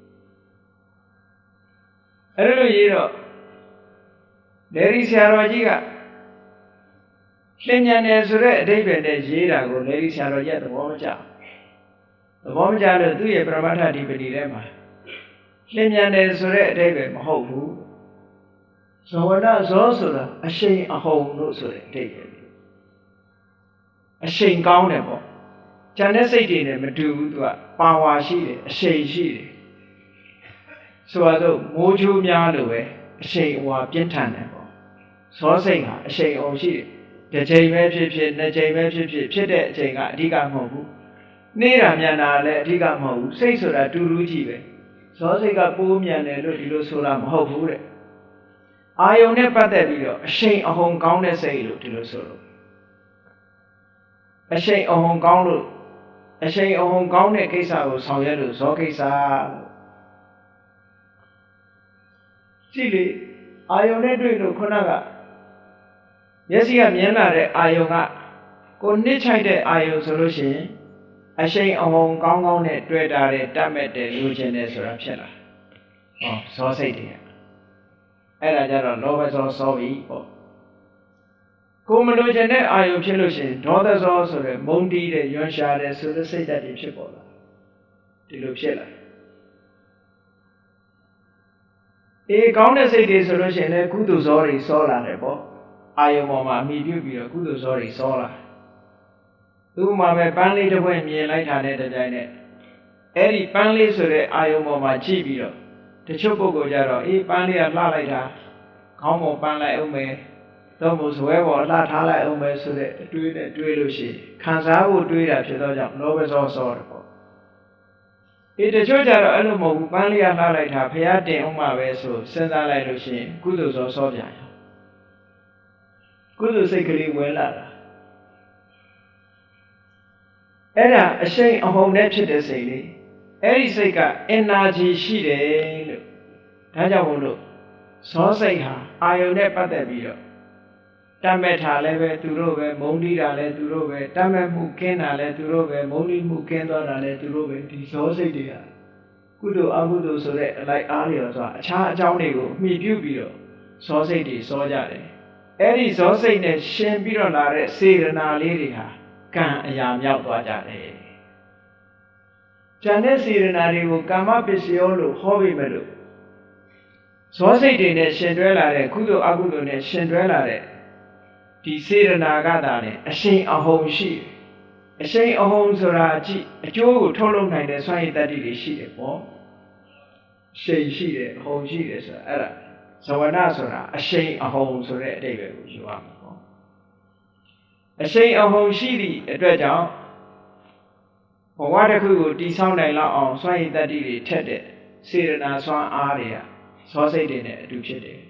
I don't know, you know. There is Yarojiga. Kenyan is red, David, and Jira, go, there is Yaroja, the Womaja. The Womaja, do ye Pramata di Pedilema. Kenyan is red, David, Mahofu. So when I was also a shame a home, no, so David. A shame countable. Janet said in a do Pawa she, a shame she. So I do Moju Mialuwe, a shame or Pientanable. So saying a shame or she, the J Mepip, the J Mepip, Pite, Janga, Diga Mobu. Nera Miana let Diga Mobu, say so that do Rujive. So they got Bomian and Lutilo Solam Hopure. I own a patavio, a shame a home counter say Lutilo Solo. A shame a home counter, a shame a home counter case I was on yellow, so case I. Chile, I only do it to Konaga. Yes, you have Yana, Ayonga. Go niche the Ayo solution. I say a home gong on it, dread are it, damn it, the Lucianess or Apsella. Oh, so say dear. And I don't know what's all so evil. Comalucian, Ayo Chilucian, daughters also the Mondi, the Yonsha, so the say that in Chipola. The Lucilla. A counter say this solution, a good sorry solar nebo. I am mamma, me do be a good sorry solar. Do mamma panly the way me like an editor. Eddie panly so that I am mamma chibio. The chopo jaro, e panly a la later. Come on, panla ome. Thomas whoever la tala ome so that do it do it. Kansa do it at the Novus or sort. It is your animal, Manly and Light have had the Oma vessel, send a light machine, good or soldier. Good secretly well. Era a shame a home nature the sailing. Eri Seka, energy she day. Tajawolo. So say her, I will never the video. Tameta leve to robe, Mondi ale to robe, Tame Mukena le to robe, Mondi Mukendo ale to robe, so say dear. Kudo Agudo so that like Arios are Cha Jaunego, me Bubio, so say the soldier. Eddie so say that Shem Bironare, say and our lady ha, can a yam yaut wajade. Janet Sirenari will come up as Yolo, hobby meadow. So say the Shendrella, Kudo Agudo, Shendrella. The Sirena Gadane, a shame a home sheep. A shame a home sorachi, a joe told him like the sign that it is sheep. Shame sheet, home sheet is a error. So an asura, a shame a home so that David was you are. A shame a home sheety, a dredger. For what I could desound a law on sign that it is tedded, Sirena swan area, so say dinner, do chitty.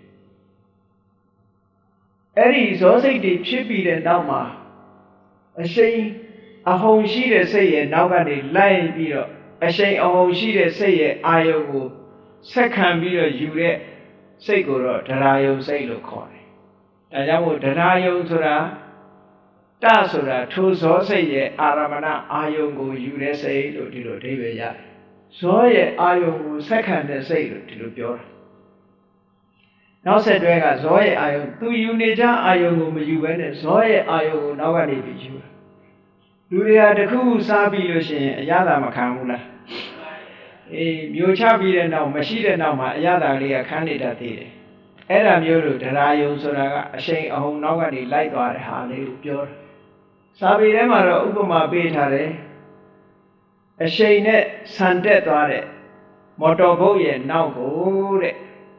Eddie so say the chippy and Dama. A shame a home sheet say it now got a line beer. A shame a home sheet say it I will second beer you there. စိတ်ကိုတော့တရားယုံစိတ်လို့ခေါ်တယ်။ဒါကြောင့်မို့တရားယုံဆိုတာတဆိုတာထိုဇောစိတ်ရဲ့အာရမဏအာယုံကိုယူတဲ့စိတ်လို့ဒီလိုအဓိပ္ပာယ်ရတယ်။ဇောရဲ့အာယုံကိုဆက်ခံတဲ့စိတ်လို့ဒီလိုပြောတာ။နောက်ဆက်တွဲကဇောရဲ့အာယုံသူယူနေကြအာယုံကိုမယူဘဲနဲ့ဇောရဲ့အာယုံကိုနောက်ကနေပြီးယူတာ။လူတွေကတခုခုစားပြီးလို့ရှိရင်အရသာမခံဘူးလား။အေးမျိုးချပြီးတဲ့နောက်မရှိတဲ့နောက်မှာအရသာလေးကခန်းနေတတ်သေးတယ်။အဲ့ဒါမျိုးလို့တရားယုံဆိုတာကအရှိန်အဟုန်နောက်ကနေလိုက်သွားတဲ့ဟာလေးကိုပြောတာ။စာပေထဲမှာတော့ဥပမာပေးထားတယ်။အရှိန်နဲ့ဆန်တက်သွားတဲ့မော်တော်ဘုတ်ရဲ့နောက်ကိုတဲ့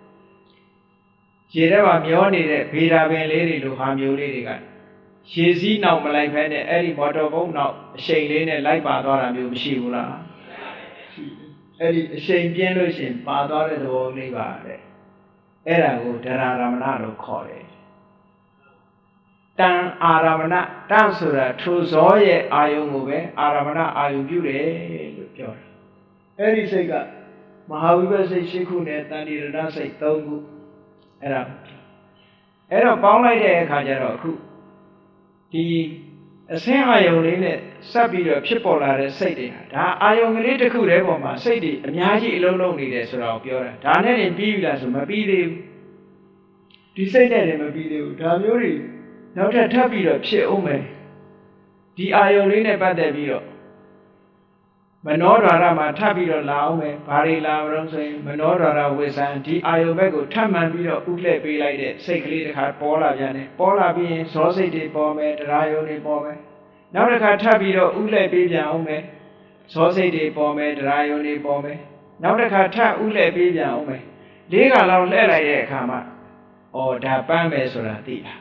ရေထဲမှာမျောနေတဲ့ဗေဒာပင်လေးတွေလိုဟာမျိုးလေးတွေကရေစည်းနောက်မလိုက်ဖဲနဲ့အဲ့ဒီမော်တော်ဘုတ်နောက်အရှိန်လေးနဲ့လိုက်ပါသွားတာမျိုးမရှိဘူးလား။အဲ့ဒီအရှိန်ပြင်းလို့ရှိရင်ပါသွားတဲ့သဘောလေးပါတဲ့။အဲ့ဒါကိုဒရာရမဏလို့ခေါ်တယ်။တန်အာရမဏတန်ဆိုတာထိုဇောရဲ့အာယုံကိုပဲအာရမဏအာယုံပြုတယ်လို့ပြောတာ။အဲ့ဒီစိတ်ကမဟာဝိပဿနာစိတ်ရှိခုနဲ့တန်တိရဏစိတ်သုံးခုအဲ့ဒါအဲ့တော့ပေါင်းလိုက်တဲ့အခါကျတော့အခုဒီအစင်းအာယုံလေးနဲ့ဆက်ပြီးတော့ဖြစ်ပေါ်လာတဲ့စိတ်တွေဟာဒါအာယုံကလေးတစ်ခုတည်းပေါ်မှာစိတ်တွေအများကြီးအလုံးလုံးနေတယ်ဆိုတာကိုပြောတာဒါနဲ့နေပြီးပြီလားဆိုမပြီးသေးဘူးဒီစိတ်နဲ့လည်းမပြီးသေးဘူးဒါမျိုးတွေနောက်ထပ်ထပ်ပြီးတော့ဖြစ်အောင်မယ်ဒီအာယုံလေးနဲ့ပတ်သက်ပြီးတော့မနောဒွါရမှာထပ်ပြီးတော့လာအောင်မယ်ဘာတွေလာမလို့ဆိုရင်မနောဒွါရဝိဇ္ဇံဒီအာယုံဘက်ကိုထပ်မှန်ပြီးတော့ဥလှည့်ပေးလိုက်တဲ့စိတ်ကလေးတစ်ခါပေါ်လာပြန်တယ်ပေါ်လာပြီးရင်ဇောစိတ်တွေပေါ်မယ်တရားယုံတွေပေါ်မယ်နောက်တစ်ခါထပ်ပြီးတော့ဥလှည့်ပေးပြန်အောင်မယ်ဇောစိတ်တွေပေါ်မယ်တရားယုံတွေပေါ်မယ်နောက်တစ်ခါထပ်ဥလှည့်ပေးပြန်အောင်မယ်လေးခါလောက်လှည့်လိုက်တဲ့အခါမှာအော်ဒါပန်းမယ်ဆိုတာသိတာ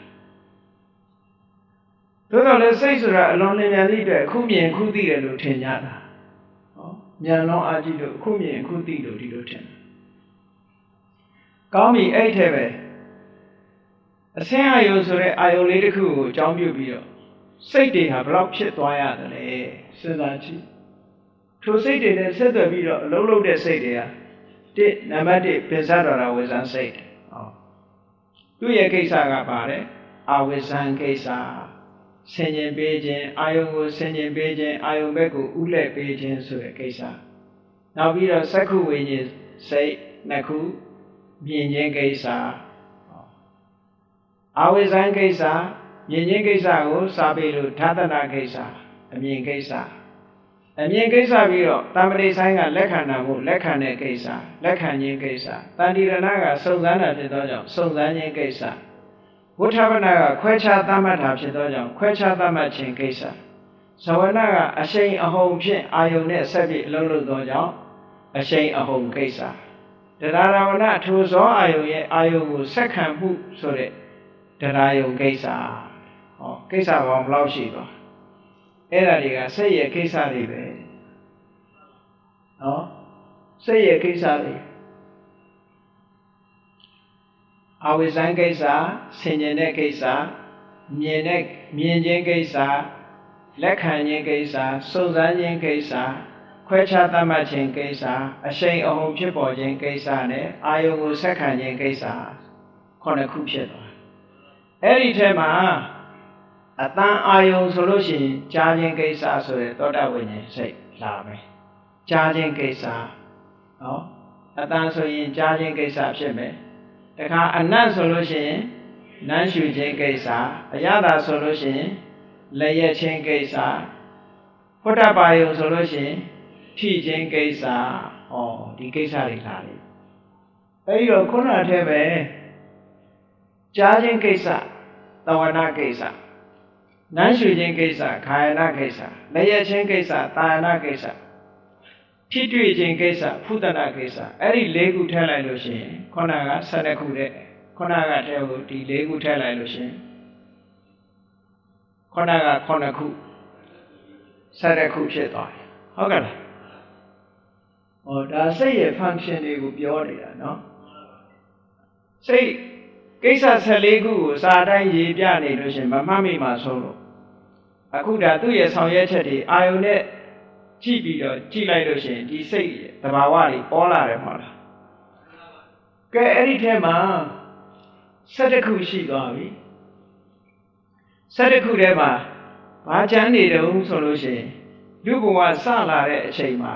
တို့တော့လေစိတ်ဆိုတာအလွန်လျင်မြန်သည့်အတွက်အခုမြင်အခုသိတယ်လို့ထင်ကြတာဉာဏ်လုံးအာကြည့်လို့အခုမြင်အခုသိလို့ဒီလိုထင်တယ်။ကောင်းပြီအဲ့ထဲပဲအစင်းအာယုံဆိုတဲ့အာယုံလေးတစ်ခုကိုအကြောင်းပြုပြီးတော့စိတ်တွေဟာဘယ်လောက်ဖြစ်သွားရတယ်လဲစဉ်းစားကြည့်။ထိုစိတ်တွေနဲ့ဆက်သွယ်ပြီးတော့အလုံးလုံးတဲ့စိတ်တွေဟာတစ်နံပါတ်တစ်ပင်စားတော်တာဝိဇ္ဇံစိတ်။ဟောသူ့ရဲ့ကိစ္စကပါတယ်အဝိဇ္ဇံကိစ္စဆင်ញင်ပေးခြင်းအာယုံကိုဆင်ញင်ပေးခြင်းအာယုံဘက်ကိုဥလှည့်ပေးခြင်းဆိုတဲ့ကိစ္စနောက်ပြီးတော့သက္ခုဝိညာဉ်စိတ်နှစ်ခုမြင်ခြင်းကိစ္စအာဝိဇ္ဇံကိစ္စမြင်ခြင်းကိစ္စကိုစာပေလို့ဓာတနာကိစ္စအမြင်ကိစ္စအမြင်ကိစ္စပြီးတော့တမ္ပတိဆိုင်ကလက်ခံတာကိုလက်ခံတဲ့ကိစ္စလက်ခံခြင်းကိစ္စတန်တိရဏကစုံစမ်းတာဖြစ်သောကြောင့်စုံစမ်းခြင်းကိစ္စဝဋ္ဌပနာကခွဲခြားသတ်မှတ်တာဖြစ်သောကြောင့်ခွဲခြားသတ်မှတ်ခြင်းကိစ္စဇဝနကအရှိန်အဟုန်ဖြင့်အာယုန်နဲ့ဆက်ပြီးအလုံးလုံးသောကြောင့်အရှိန်အဟုန်ကိစ္စတရားရဝနထိုဇောအာယုန်ရဲ့အာယုန်ကိုဆက်ခံမှုဆိုတဲ့တရားယုံကိစ္စဟောကိစ္စပေါင်းဘယ်လောက်ရှိသွားအဲ့ဒါတွေကစိတ်ရဲ့ကိစ္စတွေပဲနော်စိတ်ရဲ့ကိစ္စတွေအဝိဇ္ဇံကိစ္စဆင်ញင်တဲ့ကိစ္စမြင်တဲ့မြင်ခြင်းကိစ္စလက်ခံခြင်းကိစ္စစုံစမ်းခြင်းကိစ္စခွဲခြားသတ်မှတ်ခြင်းကိစ္စအရှိန်အဟုန်ဖြစ်ပေါ်ခြင်းကိစ္စနဲ့အာယုံကိုဆက်ခံခြင်းကိစ္စခုနှစ်ခုဖြစ်သွားအဲ့ဒီထဲမှာအတန်အာယုံဆိုလို့ရှိရင်ကြားခြင်းကိစ္စဆိုတဲ့သောတာဝိညာဉ်စိတ်လာမယ်ကြားခြင်းကိစ္စနော်အတန်ဆိုရင်ကြားခြင်းကိစ္စဖြစ်မယ်တခါအနတ်ဆိုလို့ရှိရင်နမ်းရှုခြင်းကိစ္စအရသာဆိုလို့ရှိရင်လက်ရခြင်းကိစ္စဘုဒ္ဓဘာယုံဆိုလို့ရှိရင်ထိခြင်းကိစ္စဩဒီကိစ္စတွေလာတယ်အဲဒီတော့ခုနအထက်ပဲကြားခြင်းကိစ္စသဝနာကိစ္စနမ်းရှုခြင်းကိစ္စခာယနာကိစ္စလက်ရခြင်းကိစ္စတာယနာကိစ္စထိတွေ့ခြင်းကိစ္စဖုဒနာကိစ္စအဲ့ဒီ၄ခုထည့်လိုက်လို့ရှိရင်ခုနက၁၂ခုတဲ့ခုနကထဲကိုဒီ၄ခုထည့်လိုက်လို့ရှိရင်ခုနကခုနှစ်ခု၁၂ခုဖြစ်သွားတယ်ဟုတ်ကဲ့လားဟောဒါစိတ်ရဲ့ function တွေကိုပြောနေတာနော်စိတ်ကိစ္စ၁၄ခုကိုစာတိုင်းရေးပြနေလို့ရှိရင်မမှတ်မိမှဆုံးလို့အခုဒါသူ့ရဲ့ဆောင်ရွက်ချက်တွေအာယုန်နဲ့ကြည့်ပြီးတော့ကြည့်လိုက်လို့ရှိရင်ဒီစိတ်သဘာဝတွေပေါ်လာတယ်မဟုတ်လားကဲအဲ့ဒီထဲမှာ၁၁ခုရှိသွားပြီ၁၁ခုထဲမှာဘာချမ်းနေတုံးဆိုလို့ရှိရင်လူဘဝစလာတဲ့အချိန်မှာ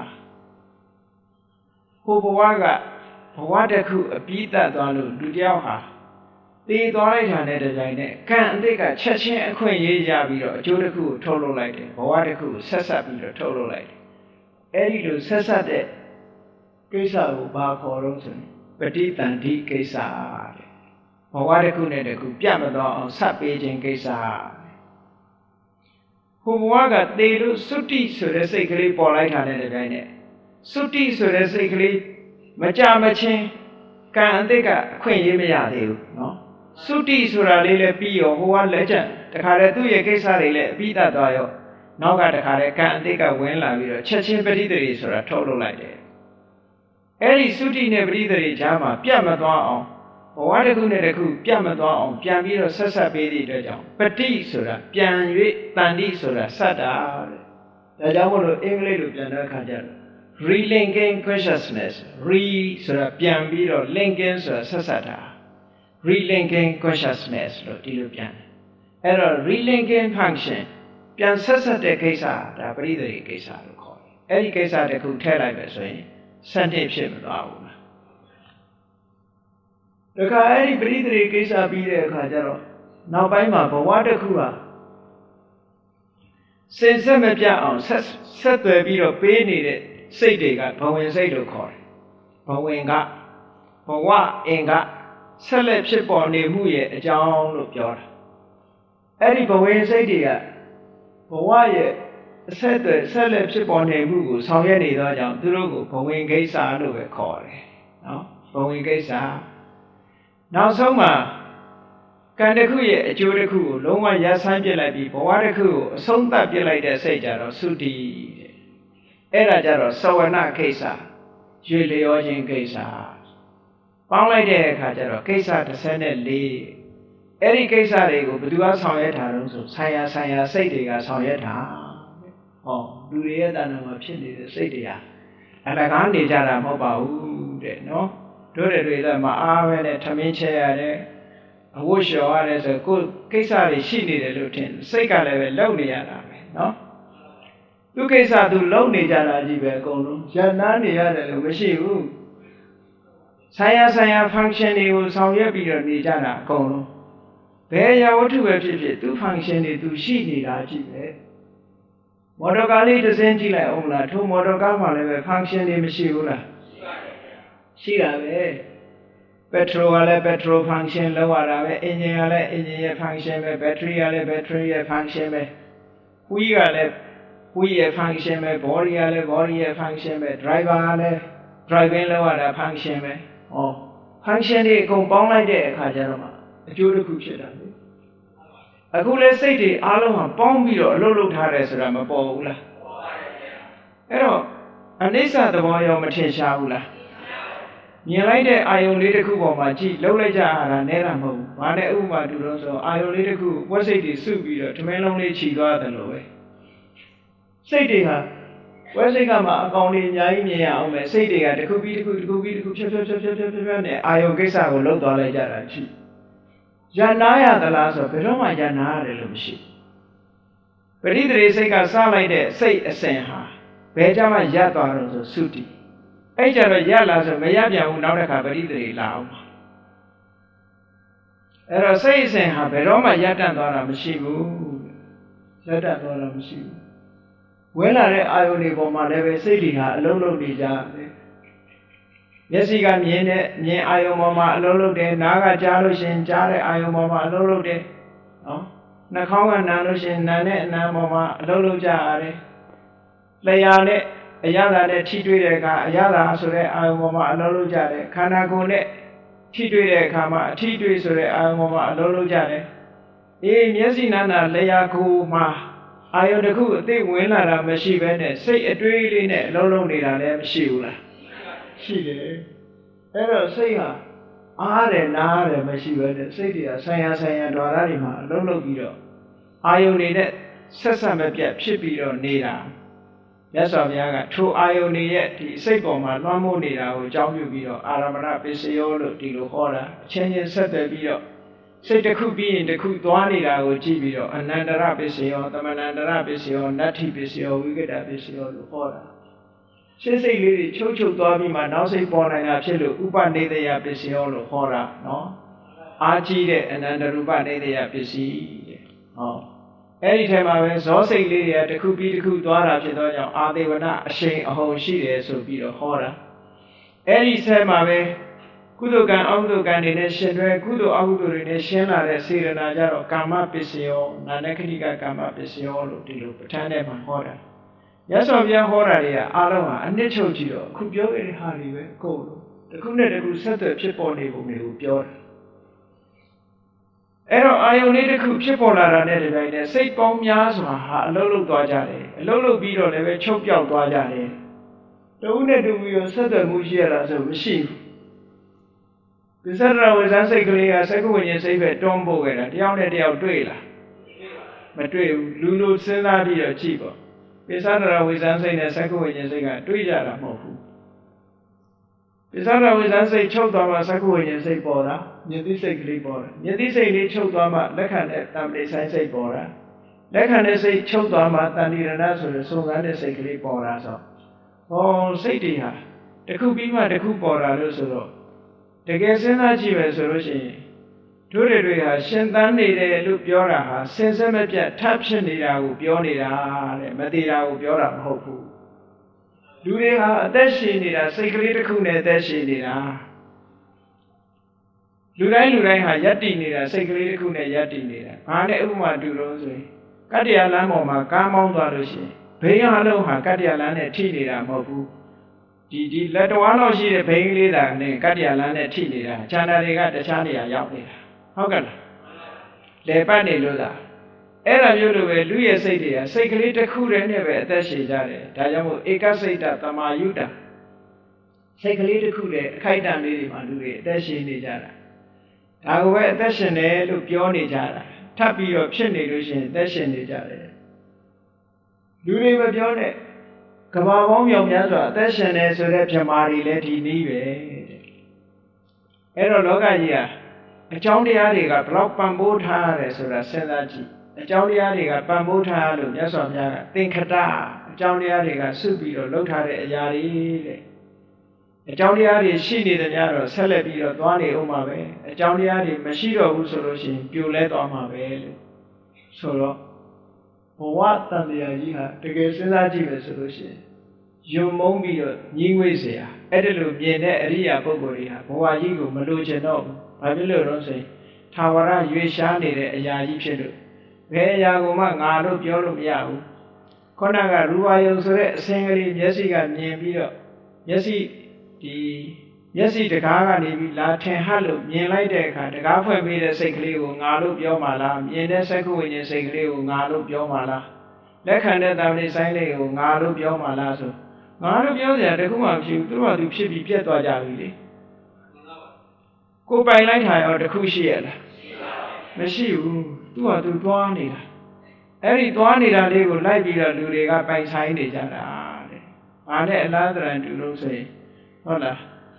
ဟိုဘဝကဘဝတစ်ခုအပြီးတတ်သွားလို့လူတယောက်ဟာတည်သွားလိုက်တာနဲ့တကြိုင်နဲ့ကံအတိတ်ကချက်ချင်းအခွင့်ရေးရပြီးတော့အကျိုးတစ်ခုကိုထုတ်လုပ်လိုက်တယ်ဘဝတစ်ခုကိုဆက်ဆက်ပြီးတော့ထုတ်လုပ်လိုက်တယ်အဲ့ဒီလိုဆက်ဆက်တဲ့ကိစ္စကိုဘာခေါ်လို့ဆိုရင်ပဋိသန္ဓိကိစ္စတဲ့ဘဝတစ်ခုနဲ့တစ်ခုပြတ်မသွားအောင်ဆက်ပေးခြင်းကိစ္စဟိုဘဝကတည်လို့သုတိဆိုတဲ့စိတ်ကလေးပေါ်လိုက်တာနဲ့တကြိုင်နဲ့သုတိဆိုတဲ့စိတ်ကလေးမကြမချင်းကံအတိတ်ကအခွင့်ရေးမရသေးဘူးနော်သုတိဆိုတာလေးလည်းပြီးရောဟိုကလက်ကျန်တခါတည်းသူ့ရဲ့ကိစ္စတွေလည်းအပြီးတတ်သွားရောနောက်ကတခါတည်းကံအတိတ်ကဝင်လာပြီးတော့ချက်ချင်းပဋိသန္ဓေဆိုတာထုတ်လုပ်လိုက်တယ်အဲ့ဒီသုတိနဲ့ပဋိသန္ဓေကြားမှာပြတ်မသွားအောင်ဘဝတစ်ခုနဲ့တစ်ခုပြတ်မသွားအောင်ပြန်ပြီးတော့ဆက်ဆက်ပေးသည့်အတွက်ကြောင့်ပဋိဆိုတာပြန်၍တန်တိဆိုတာစက်တာတဲ့ဒါကြောင့်မို့လို့အင်္ဂလိပ်လိုပြန်တဲ့အခါကျတော့ relinking consciousness re ဆိုတာပြန်ပြီးတော့ linking ဆိုတာဆက်ဆက်တာ relinking consciousness လို့ဒီလိုပြန်တယ်အဲ့တော့ relinking function ပြန်ဆက်ဆက်တဲ့ကိစ္စဒါပရိသေကိစ္စလို့ခေါ်တယ်အဲ့ဒီကိစ္စတစ်ခုထည့်လိုက်ပဲဆိုရင်စံတစ်ဖြစ်မသွားဘူးလားဒါကအဲ့ဒီပရိသေကိစ္စပြီးတဲ့အခါကျတော့နောက်ပိုင်းမှာဘဝတစ်ခုဟာစင်ဆက်မပြတ်အောင်ဆက်ဆက်သွယ်ပြီးတော့ပေးနေတဲ့စိတ်တွေကဘဝင်စိတ်လို့ခေါ်တယ်ဘဝင်ကဘဝအင်ကဆက်လက်ဖြစ်ပေါ်နေမှုရဲ့အကြောင်းလို့ပြောတာအဲ့ဒီဘဝင်စိတ်တွေကဘဝရဲ့အဆက်အသွယ်ဆက်လက်ဖြစ်ပေါ်နေမှုကိုဆောင်ရွက်နေသောကြောင့်သူတို့ကိုဘဝင်ကိစ္စလို့ပဲခေါ်တယ်နော်ဘဝင်ကိစ္စနောက်ဆုံးမှာကံတစ်ခုရဲ့အကျိုးတစ်ခုကိုလုံးဝရပ်ဆိုင်းပြစ်လိုက်ပြီးဘဝတစ်ခုကိုအဆုံးသတ်ပြစ်လိုက်တဲ့စိတ်ကြတော့သုတိတဲ့အဲ့ဒါကြတော့သဝနကိစ္စရွေလျောခြင်းကိစ္စပေါင်းလိုက်တဲ့အခါကျတော့ကိစ္စတစ်ဆယ်နဲ့လေးအဲ့ဒီကိစ္စတွေကိုဘယ်သူကဆောင်ရွက်တာလို့ဆိုဆိုင်ရာဆိုင်ရာစိတ်တွေကဆောင်ရွက်တာဟောလူတွေရဲ့တဏ္ဍာမှာဖြစ်နေတဲ့စိတ်တွေဟာအလကားနေကြတာမဟုတ်ပါဘူးတဲ့နော်တို့တွေတွေလည်းမအားပဲနဲ့ထမင်းချဲရတယ်အဝတ်လျှော်ရတယ်ဆိုကိုကိစ္စတွေရှိနေတယ်လို့ထင်စိတ်ကလည်းပဲလုံနေရတာပဲနော်သူကိစ္စသူလုံနေကြတာကြီးပဲအကုန်လုံးရန်နာနေရတယ်လို့မရှိဘူးဆိုင်ရာဆိုင်ရာ function တွေကိုဆောင်ရွက်ပြီးတော့နေကြတာအကုန်လုံးဘယ်ရာဝတ္ထုပဲဖြစ်ဖြစ်သူ function တွေသူရှိနေတာကြီးပဲမော်တော်ကားလေးတစ်စင်းကြည့်လိုက်အောင်လားထိုမော်တော်ကားမှာလည်းပဲ function တွေမရှိဘူးလားရှိတာပဲ petrol ကလည်း petrol function လောက်ရတာပဲ engine ကလည်း engine ရဲ့ function ပဲ battery ကလည်း battery ရဲ့ function ပဲ wheel ကလည်း wheel ရဲ့ function ပဲ body ကလည်း body ရဲ့ function ပဲ driver ကလည်း driving လောက်ရတာ function ပဲဟော function တွေအကုန်ပေါင်းလိုက်တဲ့အခါကျတော့မှအကျိုးတစ်ခုဖြစ်တာလေအခုလဲစိတ်တွေအားလုံးဟာပေါင်းပြီးတော့အလုပ်လုပ်ထားတယ်ဆိုတာမပေါ်ဘူးလားအဲ့တော့အနိစ္စသဘောရောမထင်ရှားဘူးလားမြင်လိုက်တဲ့အာယုံလေးတစ်ခုပေါ်မှာကြည့်လှုပ်လိုက်ကြရတာနဲတာမဟုတ်ဘူး။ဘာနဲ့ဥပမာတူလို့ဆိုအာယုံလေးတစ်ခုဝက်စိတ်တွေစုပြီးတော့ထမင်းလုံးလေးခြီသွားတယ်လို့ပဲ။စိတ်တွေဟာဝက်စိတ်ကမှအကောင်လေးအများကြီးမြင်ရအောင်ပဲစိတ်တွေကတစ်ခုပြီးတစ်ခုတစ်ခုပြီးတစ်ခုဖြတ်ဖြတ်ဖြတ်ဖြတ်ဖြတ်ဖြတ်နဲ့အာယုံကိစ္စကိုလှုပ်သွားလိုက်ကြတာရှိ။ရနာရသလားဆိုဘယ်တော့မှရနာရတယ်လို့မရှိဘူး။ပရိသေစိတ်ကစလိုက်တဲ့စိတ်အစဉ်ဟာဘယ်ကြမှာရပ်သွားတော့ဆိုသုတိအဲ့ကြတော့ရလာဆိုမရပြန်ဘူးနောက်တစ်ခါပရိသေလာအောင်အဲ့တော့စိတ်အစဉ်ဟာဘယ်တော့မှရပ်တန့်သွားတာမရှိဘူးရပ်တန့်သွားတာမရှိဘူးဝဲလာတဲ့အာယုန်တွေပေါ်မှာလည်းပဲစိတ်တွေဟာအလုံးလုံးနေကြတယ်မျက်စိကမြင်တဲ့မြင်အာယုန်ပေါ်မှာအလုံးလုံးတယ်နားကကြားလို့ရှင်ကြားတဲ့အာယုန်ပေါ်မှာအလုံးလုံးတယ်နော်နှာခေါင်းကနားလို့ရှင်နားနဲ့အနားပေါ်မှာအလုံးလုံးကြရတယ်လျှာနဲ့အရသာနဲ့ထိတွေ့တဲ့အခါအရသာဆိုတဲ့အာယုံပေါ်မှာအလုံးလုံးကြတယ်ခန္ဓာကိုယ်နဲ့ထိတွေ့တဲ့အခါမှာအထိတွေ့ဆိုတဲ့အာယုံပေါ်မှာအလုံးလုံးကြတယ်အေးမျက်စိနာနာလျှာကိုယ်မှာအာယုံတစ်ခုအသိဝင်လာတာမရှိဘဲနဲ့စိတ်အတွေးလေးနဲ့အလုံးလုံးနေတာလည်းမရှိဘူးလားရှိတယ်အဲ့တော့စိတ်ဟာအားတယ်နားတယ်မရှိဘဲနဲ့စိတ်တွေကဆိုင်ရာဆိုင်ရာဓာတ်တွေမှာအလုံးလုံးပြီးတော့အာယုံတွေနဲ့ဆက်ဆက်မပြတ်ဖြစ်ပြီးတော့နေတာမြတ်စွာဘုရားကထိုအာယုန်ရဲ့ဒီစိတ်ပေါ်မှာလွှမ်းမိုးနေတာကိုအကြောင်းပြုပြီးတော့အာရမဏပစ္စယောလို့ဒီလိုဟောတာအချင်းချင်းဆက်သွယ်ပြီးတော့စိတ်တစ်ခုပြီးရင်တစ်ခုသွားနေတာကိုကြည့်ပြီးတော့အနန္တရပစ္စယောသမဏန္တရပစ္စယောနတ္ထိပစ္စယောဝိကတပစ္စယောလို့ဟောတာရှင်းစိတ်လေးတွေချုပ်ချုပ်သွားပြီးမှနောက်စိတ်ပေါ်နိုင်တာဖြစ်လို့ဥပနေတယပစ္စယောလို့ဟောတာနော်အာကြီးတဲ့အနန္တရူပနေတယပစ္စည်းတဲ့ဟောအဲ့ဒီထဲမှာပဲဇောစိတ်လေးတွေကတစ်ခုပြီးတစ်ခုသွားတာဖြစ်သောကြောင့်အာသေဝနအရှိန်အဟုန်ရှိတယ်ဆိုပြီးတော့ဟောတာအဲ့ဒီဆဲမှာပဲကုသိုလ်ကံအကုသိုလ်ကံတွေနဲ့ရှင်တွဲကုသိုလ်အကုသိုလ်တွေနဲ့ရှင်းလာတဲ့စေရနာကြတော့ကာမပစ္စယောနာနခဏိကကာမပစ္စယောလို့ဒီလိုပဋ္ဌာန်းထဲမှာဟောတာမြတ်စွာဘုရားဟောတာတွေကအားလုံးဟာအနှစ်ချုပ်ကြည့်တော့အခုပြောခဲ့တဲ့ဟာတွေပဲအကုန်လုံးတစ်ခုနဲ့တစ်ခုဆက်သွယ်ဖြစ်ပေါ်နေပုံတွေကိုပြောတာအဲ့တော့အာယုန်လေးတစ်ခုဖြစ်ပေါ်လာတာနဲ့ဒီတိုင်းနဲ့စိတ်ပေါင်းများစွာဟာအလုံးလုံးသွားကြတယ်အလုံးလုံးပြီးတော့လည်းပဲချုပ်ပြောက်သွားကြတယ်တဦးနဲ့တူပြီးတော့ဆက်သွယ်မှုရှိရတာဆိုမရှိဘူးပစ္စရဝိဇ္ဇစိတ်ကလေးကစက္ကဝိညာဉ်စိတ်ပဲတွန်းပို့ခဲ့တာတယောက်နဲ့တယောက်တွေ့လားမတွေ့ဘူးလူလူစဉ်းစားပြီးတော့ကြည့်ပေါ့ပစ္စရဝိဇ္ဇစိတ်နဲ့စက္ကဝိညာဉ်စိတ်ကတွေ့ကြတာမဟုတ်ဘူးပစ္စရဝိဇ္ဇစိတ်ချုပ်သွားမှစက္ကဝိညာဉ်စိတ်ပေါ်တာမြင်သိစိတ်ကလေးပေါ်တာမြင်သိစိတ်လေးချုပ်သွားမှလက်ခံတဲ့တံပိဆိုင်စိတ်ပေါ်တာလက်ခံတဲ့စိတ်ချုပ်သွားမှတန်တိရဏဆိုတဲ့စုံစမ်းတဲ့စိတ်ကလေးပေါ်တာဆိုဟောစိတ်တွေဟာတစ်ခုပြီးမှတစ်ခုပေါ်တာလို့ဆိုတော့တကယ်စဉ်းစားကြည့်မယ်ဆိုလို့ရှိရင်တို့တွေဟာရှင်သန်နေတယ်လို့ပြောတာဟာစင်စစ်မပြတ်ထပ်ဖြစ်နေတာကိုပြောနေတာတဲ့မသေးတာကိုပြောတာမဟုတ်ဘူးလူတွေဟာအသက်ရှင်နေတာစိတ်ကလေးတစ်ခုနဲ့အသက်ရှင်နေတာလူတိုင်းလူတိုင်းဟာယက်တည်နေတာစိတ်ကလေးတစ်ခုနဲ့ယက်တည်နေတာဘာနဲ့ဥပမာတူလို့ဆိုရင်ကတ္တရာလမ်းပေါ်မှာကားမောင်းသွားလို့ရှိရင်ဘေးအလုံးဟာကတ္တရာလမ်းနဲ့ထိနေတာမဟုတ်ဘူးဒီဒီလက်တော်လောက်ရှိတဲ့ဘိန်းကလေးတာနဲ့ကတ္တရာလမ်းနဲ့ထိနေတာခြံတာတွေကတခြားနေရာရောက်နေတာဟုတ်ကဲ့လားလေပတ်နေလို့လားအဲ့ဒါမျိုးလိုပဲလူရဲ့စိတ်တွေကစိတ်ကလေးတစ်ခုတည်းနဲ့ပဲအသက်ရှင်ကြတယ်ဒါကြောင့်မို့ဧကစိတ်တသမာယုတစိတ်ကလေးတစ်ခုတည်းအခိုက်အတန့်လေးတွေမှာလူတွေအသက်ရှင်နေကြတာဒါကိုပဲအသက်ရှင်တယ်လို့ပြောနေကြတာထပ်ပြီးတော့ဖြစ်နေလို့ရှိရင်အသက်ရှင်နေကြတယ်လူတွေမပြောနဲ့ကဘာပေါင်းမြောင်များစွာအသက်ရှင်တယ်ဆိုတဲ့ဗြဟ္မာတွေလည်းဒီနည်းပဲတဲ့အဲ့တော့လောကကြီးဟာအကြောင်းတရားတွေကဘလောက်ပံ့ပိုးထားရတယ်ဆိုတာစဉ်းစားကြည့်အကြောင်းတရားတွေကပံ့ပိုးထားလို့မြတ်စွာဘုရားကသင်္ခတအကြောင်းတရားတွေကစုပြီးတော့လှုပ်ထားတဲ့အရာတွေတဲ့အကြောင်းတရားတွေရှိနေတယ်များတော့ဆက်လက်ပြီးတော့သွားနေဦးမှာပဲအကြောင်းတရားတွေမရှိတော့ဘူးဆိုလို့ရှိရင်ပြိုလဲသွားမှာပဲလို့ဆိုတော့ဘဝတန်တရားကြီးဟာတကယ်စဉ်းစားကြည့်မယ်ဆိုလို့ရှိရင်ယုံမုန်းပြီးတော့ညီငွေ့เสียအဲ့ဒါလိုမြင်တဲ့အရိယာပုဂ္ဂိုလ်တွေဟာဘဝကြီးကိုမလိုချင်တော့ဘူးဘာဖြစ်လို့လဲဆိုရင်ထာဝရရွေရှားနေတဲ့အရာကြီးဖြစ်လို့ဘယ်အရာကိုမှငါလို့ပြောလို့မရဘူးခုနကရူပါယုံဆိုတဲ့အစင်ကလေးမျက်စိကမြင်ပြီးတော့မျက်စိဒီမျက်စိတကားကနေပြီးလာထင်ဟပ်လို့မြင်လိုက်တဲ့အခါတကားဖွင့်ပြီးတဲ့စိတ်ကလေးကိုငါလို့ပြောမှလားမြင်တဲ့စက္ကဝိညာဉ်စိတ်ကလေးကိုငါလို့ပြောမှလားလက်ခံတဲ့တံပိဆိုင်လေးကိုငါလို့ပြောမှလားဆိုငါတို့ပြောစရာတခုမှမရှိဘူးသူတို့ကသူဖြစ်ပြီးပြတ်သွားကြပြီလေကိုပိုင်လိုက်တာရောတခုရှိရလားမရှိဘူးသူကသူသွားနေတာအဲ့ဒီသွားနေတာလေးကိုလိုက်ပြီးတော့လူတွေကပိုင်ဆိုင်နေကြတာတဲ့ဘာနဲ့အလားတရံတူလို့ဆိုရင်ဟုတ်လား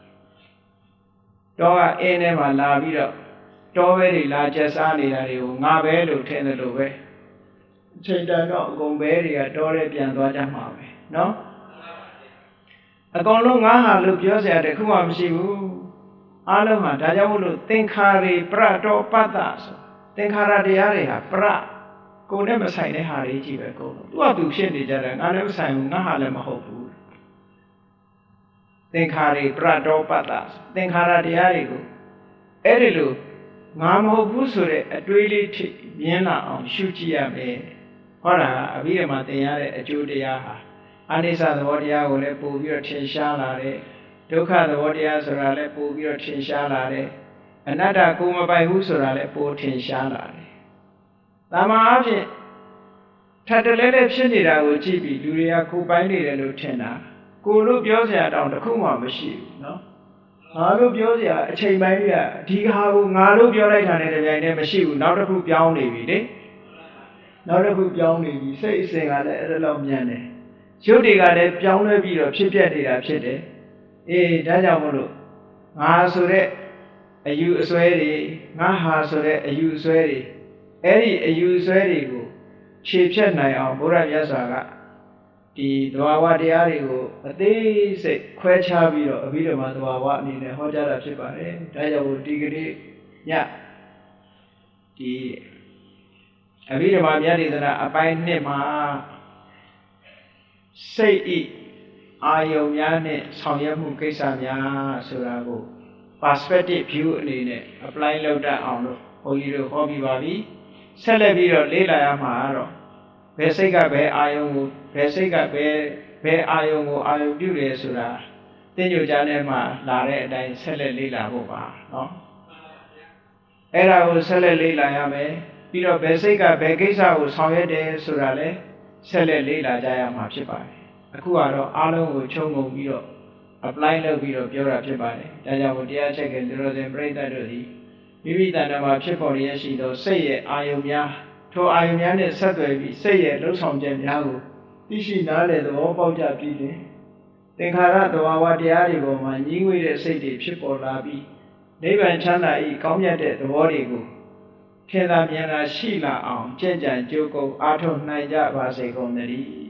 တော့ကအင်းထဲမှာလာပြီးတော့တောပဲတွေလာကျက်စားနေတာတွေကိုငါပဲလို့ထင်တယ်လို့ပဲအချိန်တန်တော့အကုန်ပဲတွေကတောထဲပြန်သွားကြမှာပဲနော်အကုန်လုံးငါဟာလို့ပြောစရာတခုမှမရှိဘူးအားလုံးဟာဒါကြောင့်မို့လို့သင်္ခါရေပရတောပတ္တဆိုသင်္ခါရတရားတွေဟာပရကိုယ်နဲ့မဆိုင်တဲ့ဟာတွေကြီးပဲကိုယ်သူကသူဖြစ်နေကြတယ်ငါလည်းမဆိုင်ဘူးငါဟာလည်းမဟုတ်ဘူးသင်္ခါရေပရတောပတ္တသင်္ခါရတရားတွေကိုအဲ့ဒီလိုငါမဟုတ်ဘူးဆိုတဲ့အတွေးလေးထိမြင်လာအောင်ရှုကြည့်ရမယ်ဟောတာအဘိဓမ္မာသင်ရတဲ့အကျိုးတရားဟာအနိစ္စသဘောတရားကိုလည်းပို့ပြီးတော့ထင်ရှားလာတယ်ဒုက္ခသဘောတရားဆိုတာလည်းပို့ပြီးတော့ထင်ရှားလာတယ်အနတ္တကိုမပိုင်ဘူးဆိုတာလည်းပို့ထင်ရှားလာတယ်သာမန်အားဖြင့်ထပ်တလဲလဲဖြစ်နေတာကိုကြည့်ပြီးလူတွေကကိုပိုင်နေတယ်လို့ထင်တာကိုလို့ပြောစရာတောင်တခုမှမရှိဘူးနော်ငါလို့ပြောစရာအချိန်ပိုင်းကြီးကဒီဟာကိုငါလို့ပြောလိုက်တာနဲ့တပြိုင်တည်းမရှိဘူးနောက်တစ်ခုပြောင်းနေပြီလေနောက်တစ်ခုပြောင်းနေပြီစိတ်အစဉ်ကလည်းအဲ့ဒါလောက်မြန်တယ်ရုပ်တွေကလည်းပြောင်းလဲပြီးတော့ဖြစ်ပြနေတာဖြစ်တယ်အေးဒါကြောင့်မလို့ငါဆိုတဲ့အယူအဆွဲတွေငါဟာဆိုတဲ့အယူအဆွဲတွေအဲ့ဒီအယူအဆွဲတွေကိုခြေဖြတ်နိုင်အောင်ဘုရားမြတ်စွာကဒီသဘာဝတရားတွေကိုအသေးစိတ်ခွဲခြားပြီးတော့အဘိဓမ္မာသဘာဝအနေနဲ့ဟောကြားတာဖြစ်ပါတယ်ဒါကြောင့်ဒီကနေ့ညဒီအဘိဓမ္မာမြတ်ဒေသနာအပိုင်းနှစ်မှာစိတ်ဤအာယုံများနဲ့ဆောင်ရွက်မှုကိစ္စများဆိုတာကို perspective view အနေနဲ့ apply လုပ်တတ်အောင်လို့ဘုန်းကြီးတို့ဟောပြီးပါပြီဆက်လက်ပြီးတော့လေ့လာရမှာကတော့ဘယ်စိတ်ကဘယ်အာယုံကိုဘယ်စိတ်ကဘယ်ဘယ်အာယုံကိုအာယုံပြုတယ်ဆိုတာသင်္ကြန်ကြားထဲမှာလာတဲ့အတိုင်းဆက်လက်လေ့လာဖို့ပါနော်အဲ့ဒါကိုဆက်လက်လေ့လာရမယ်ပြီးတော့ဘယ်စိတ်ကဘယ်ကိစ္စကိုဆောင်ရွက်တယ်ဆိုတာလည်းဆက်လက်လေ့လာကြရမှာဖြစ်ပါတယ်အခုကတော့အားလုံးကိုခြုံငုံပြီးတော့ apply လုပ်ပြီးတော့ပြောတာဖြစ်ပါတယ်ဒါကြောင့်တရားချက်ကလူတော်စင်ပြိဿတ်တို့သည်မိမိတဏ္ဍာမှာဖြစ်ပေါ်ရရှိသောစိတ်ရဲ့အာယုံများထိုအာယုံများနဲ့ဆက်သွယ်ပြီးစိတ်ရဲ့လှုပ်ဆောင်ချက်များကိုသိရှိနားလည်သဘောပေါက်ကြပြီးရင်သင်္ခါရသဘာဝတရားတွေပေါ်မှာညီးငွေတဲ့စိတ်တွေဖြစ်ပေါ်လာပြီးနိဗ္ဗာန်ချမ်းသာ၏ကောင်းမြတ်တဲ့သဘောတွေကိုထင်သာမြင်သာရှိလာအောင်ကြင်ကြံကြိုးကုပ်အားထုတ်နိုင်ကြပါစေကုန်သတည်း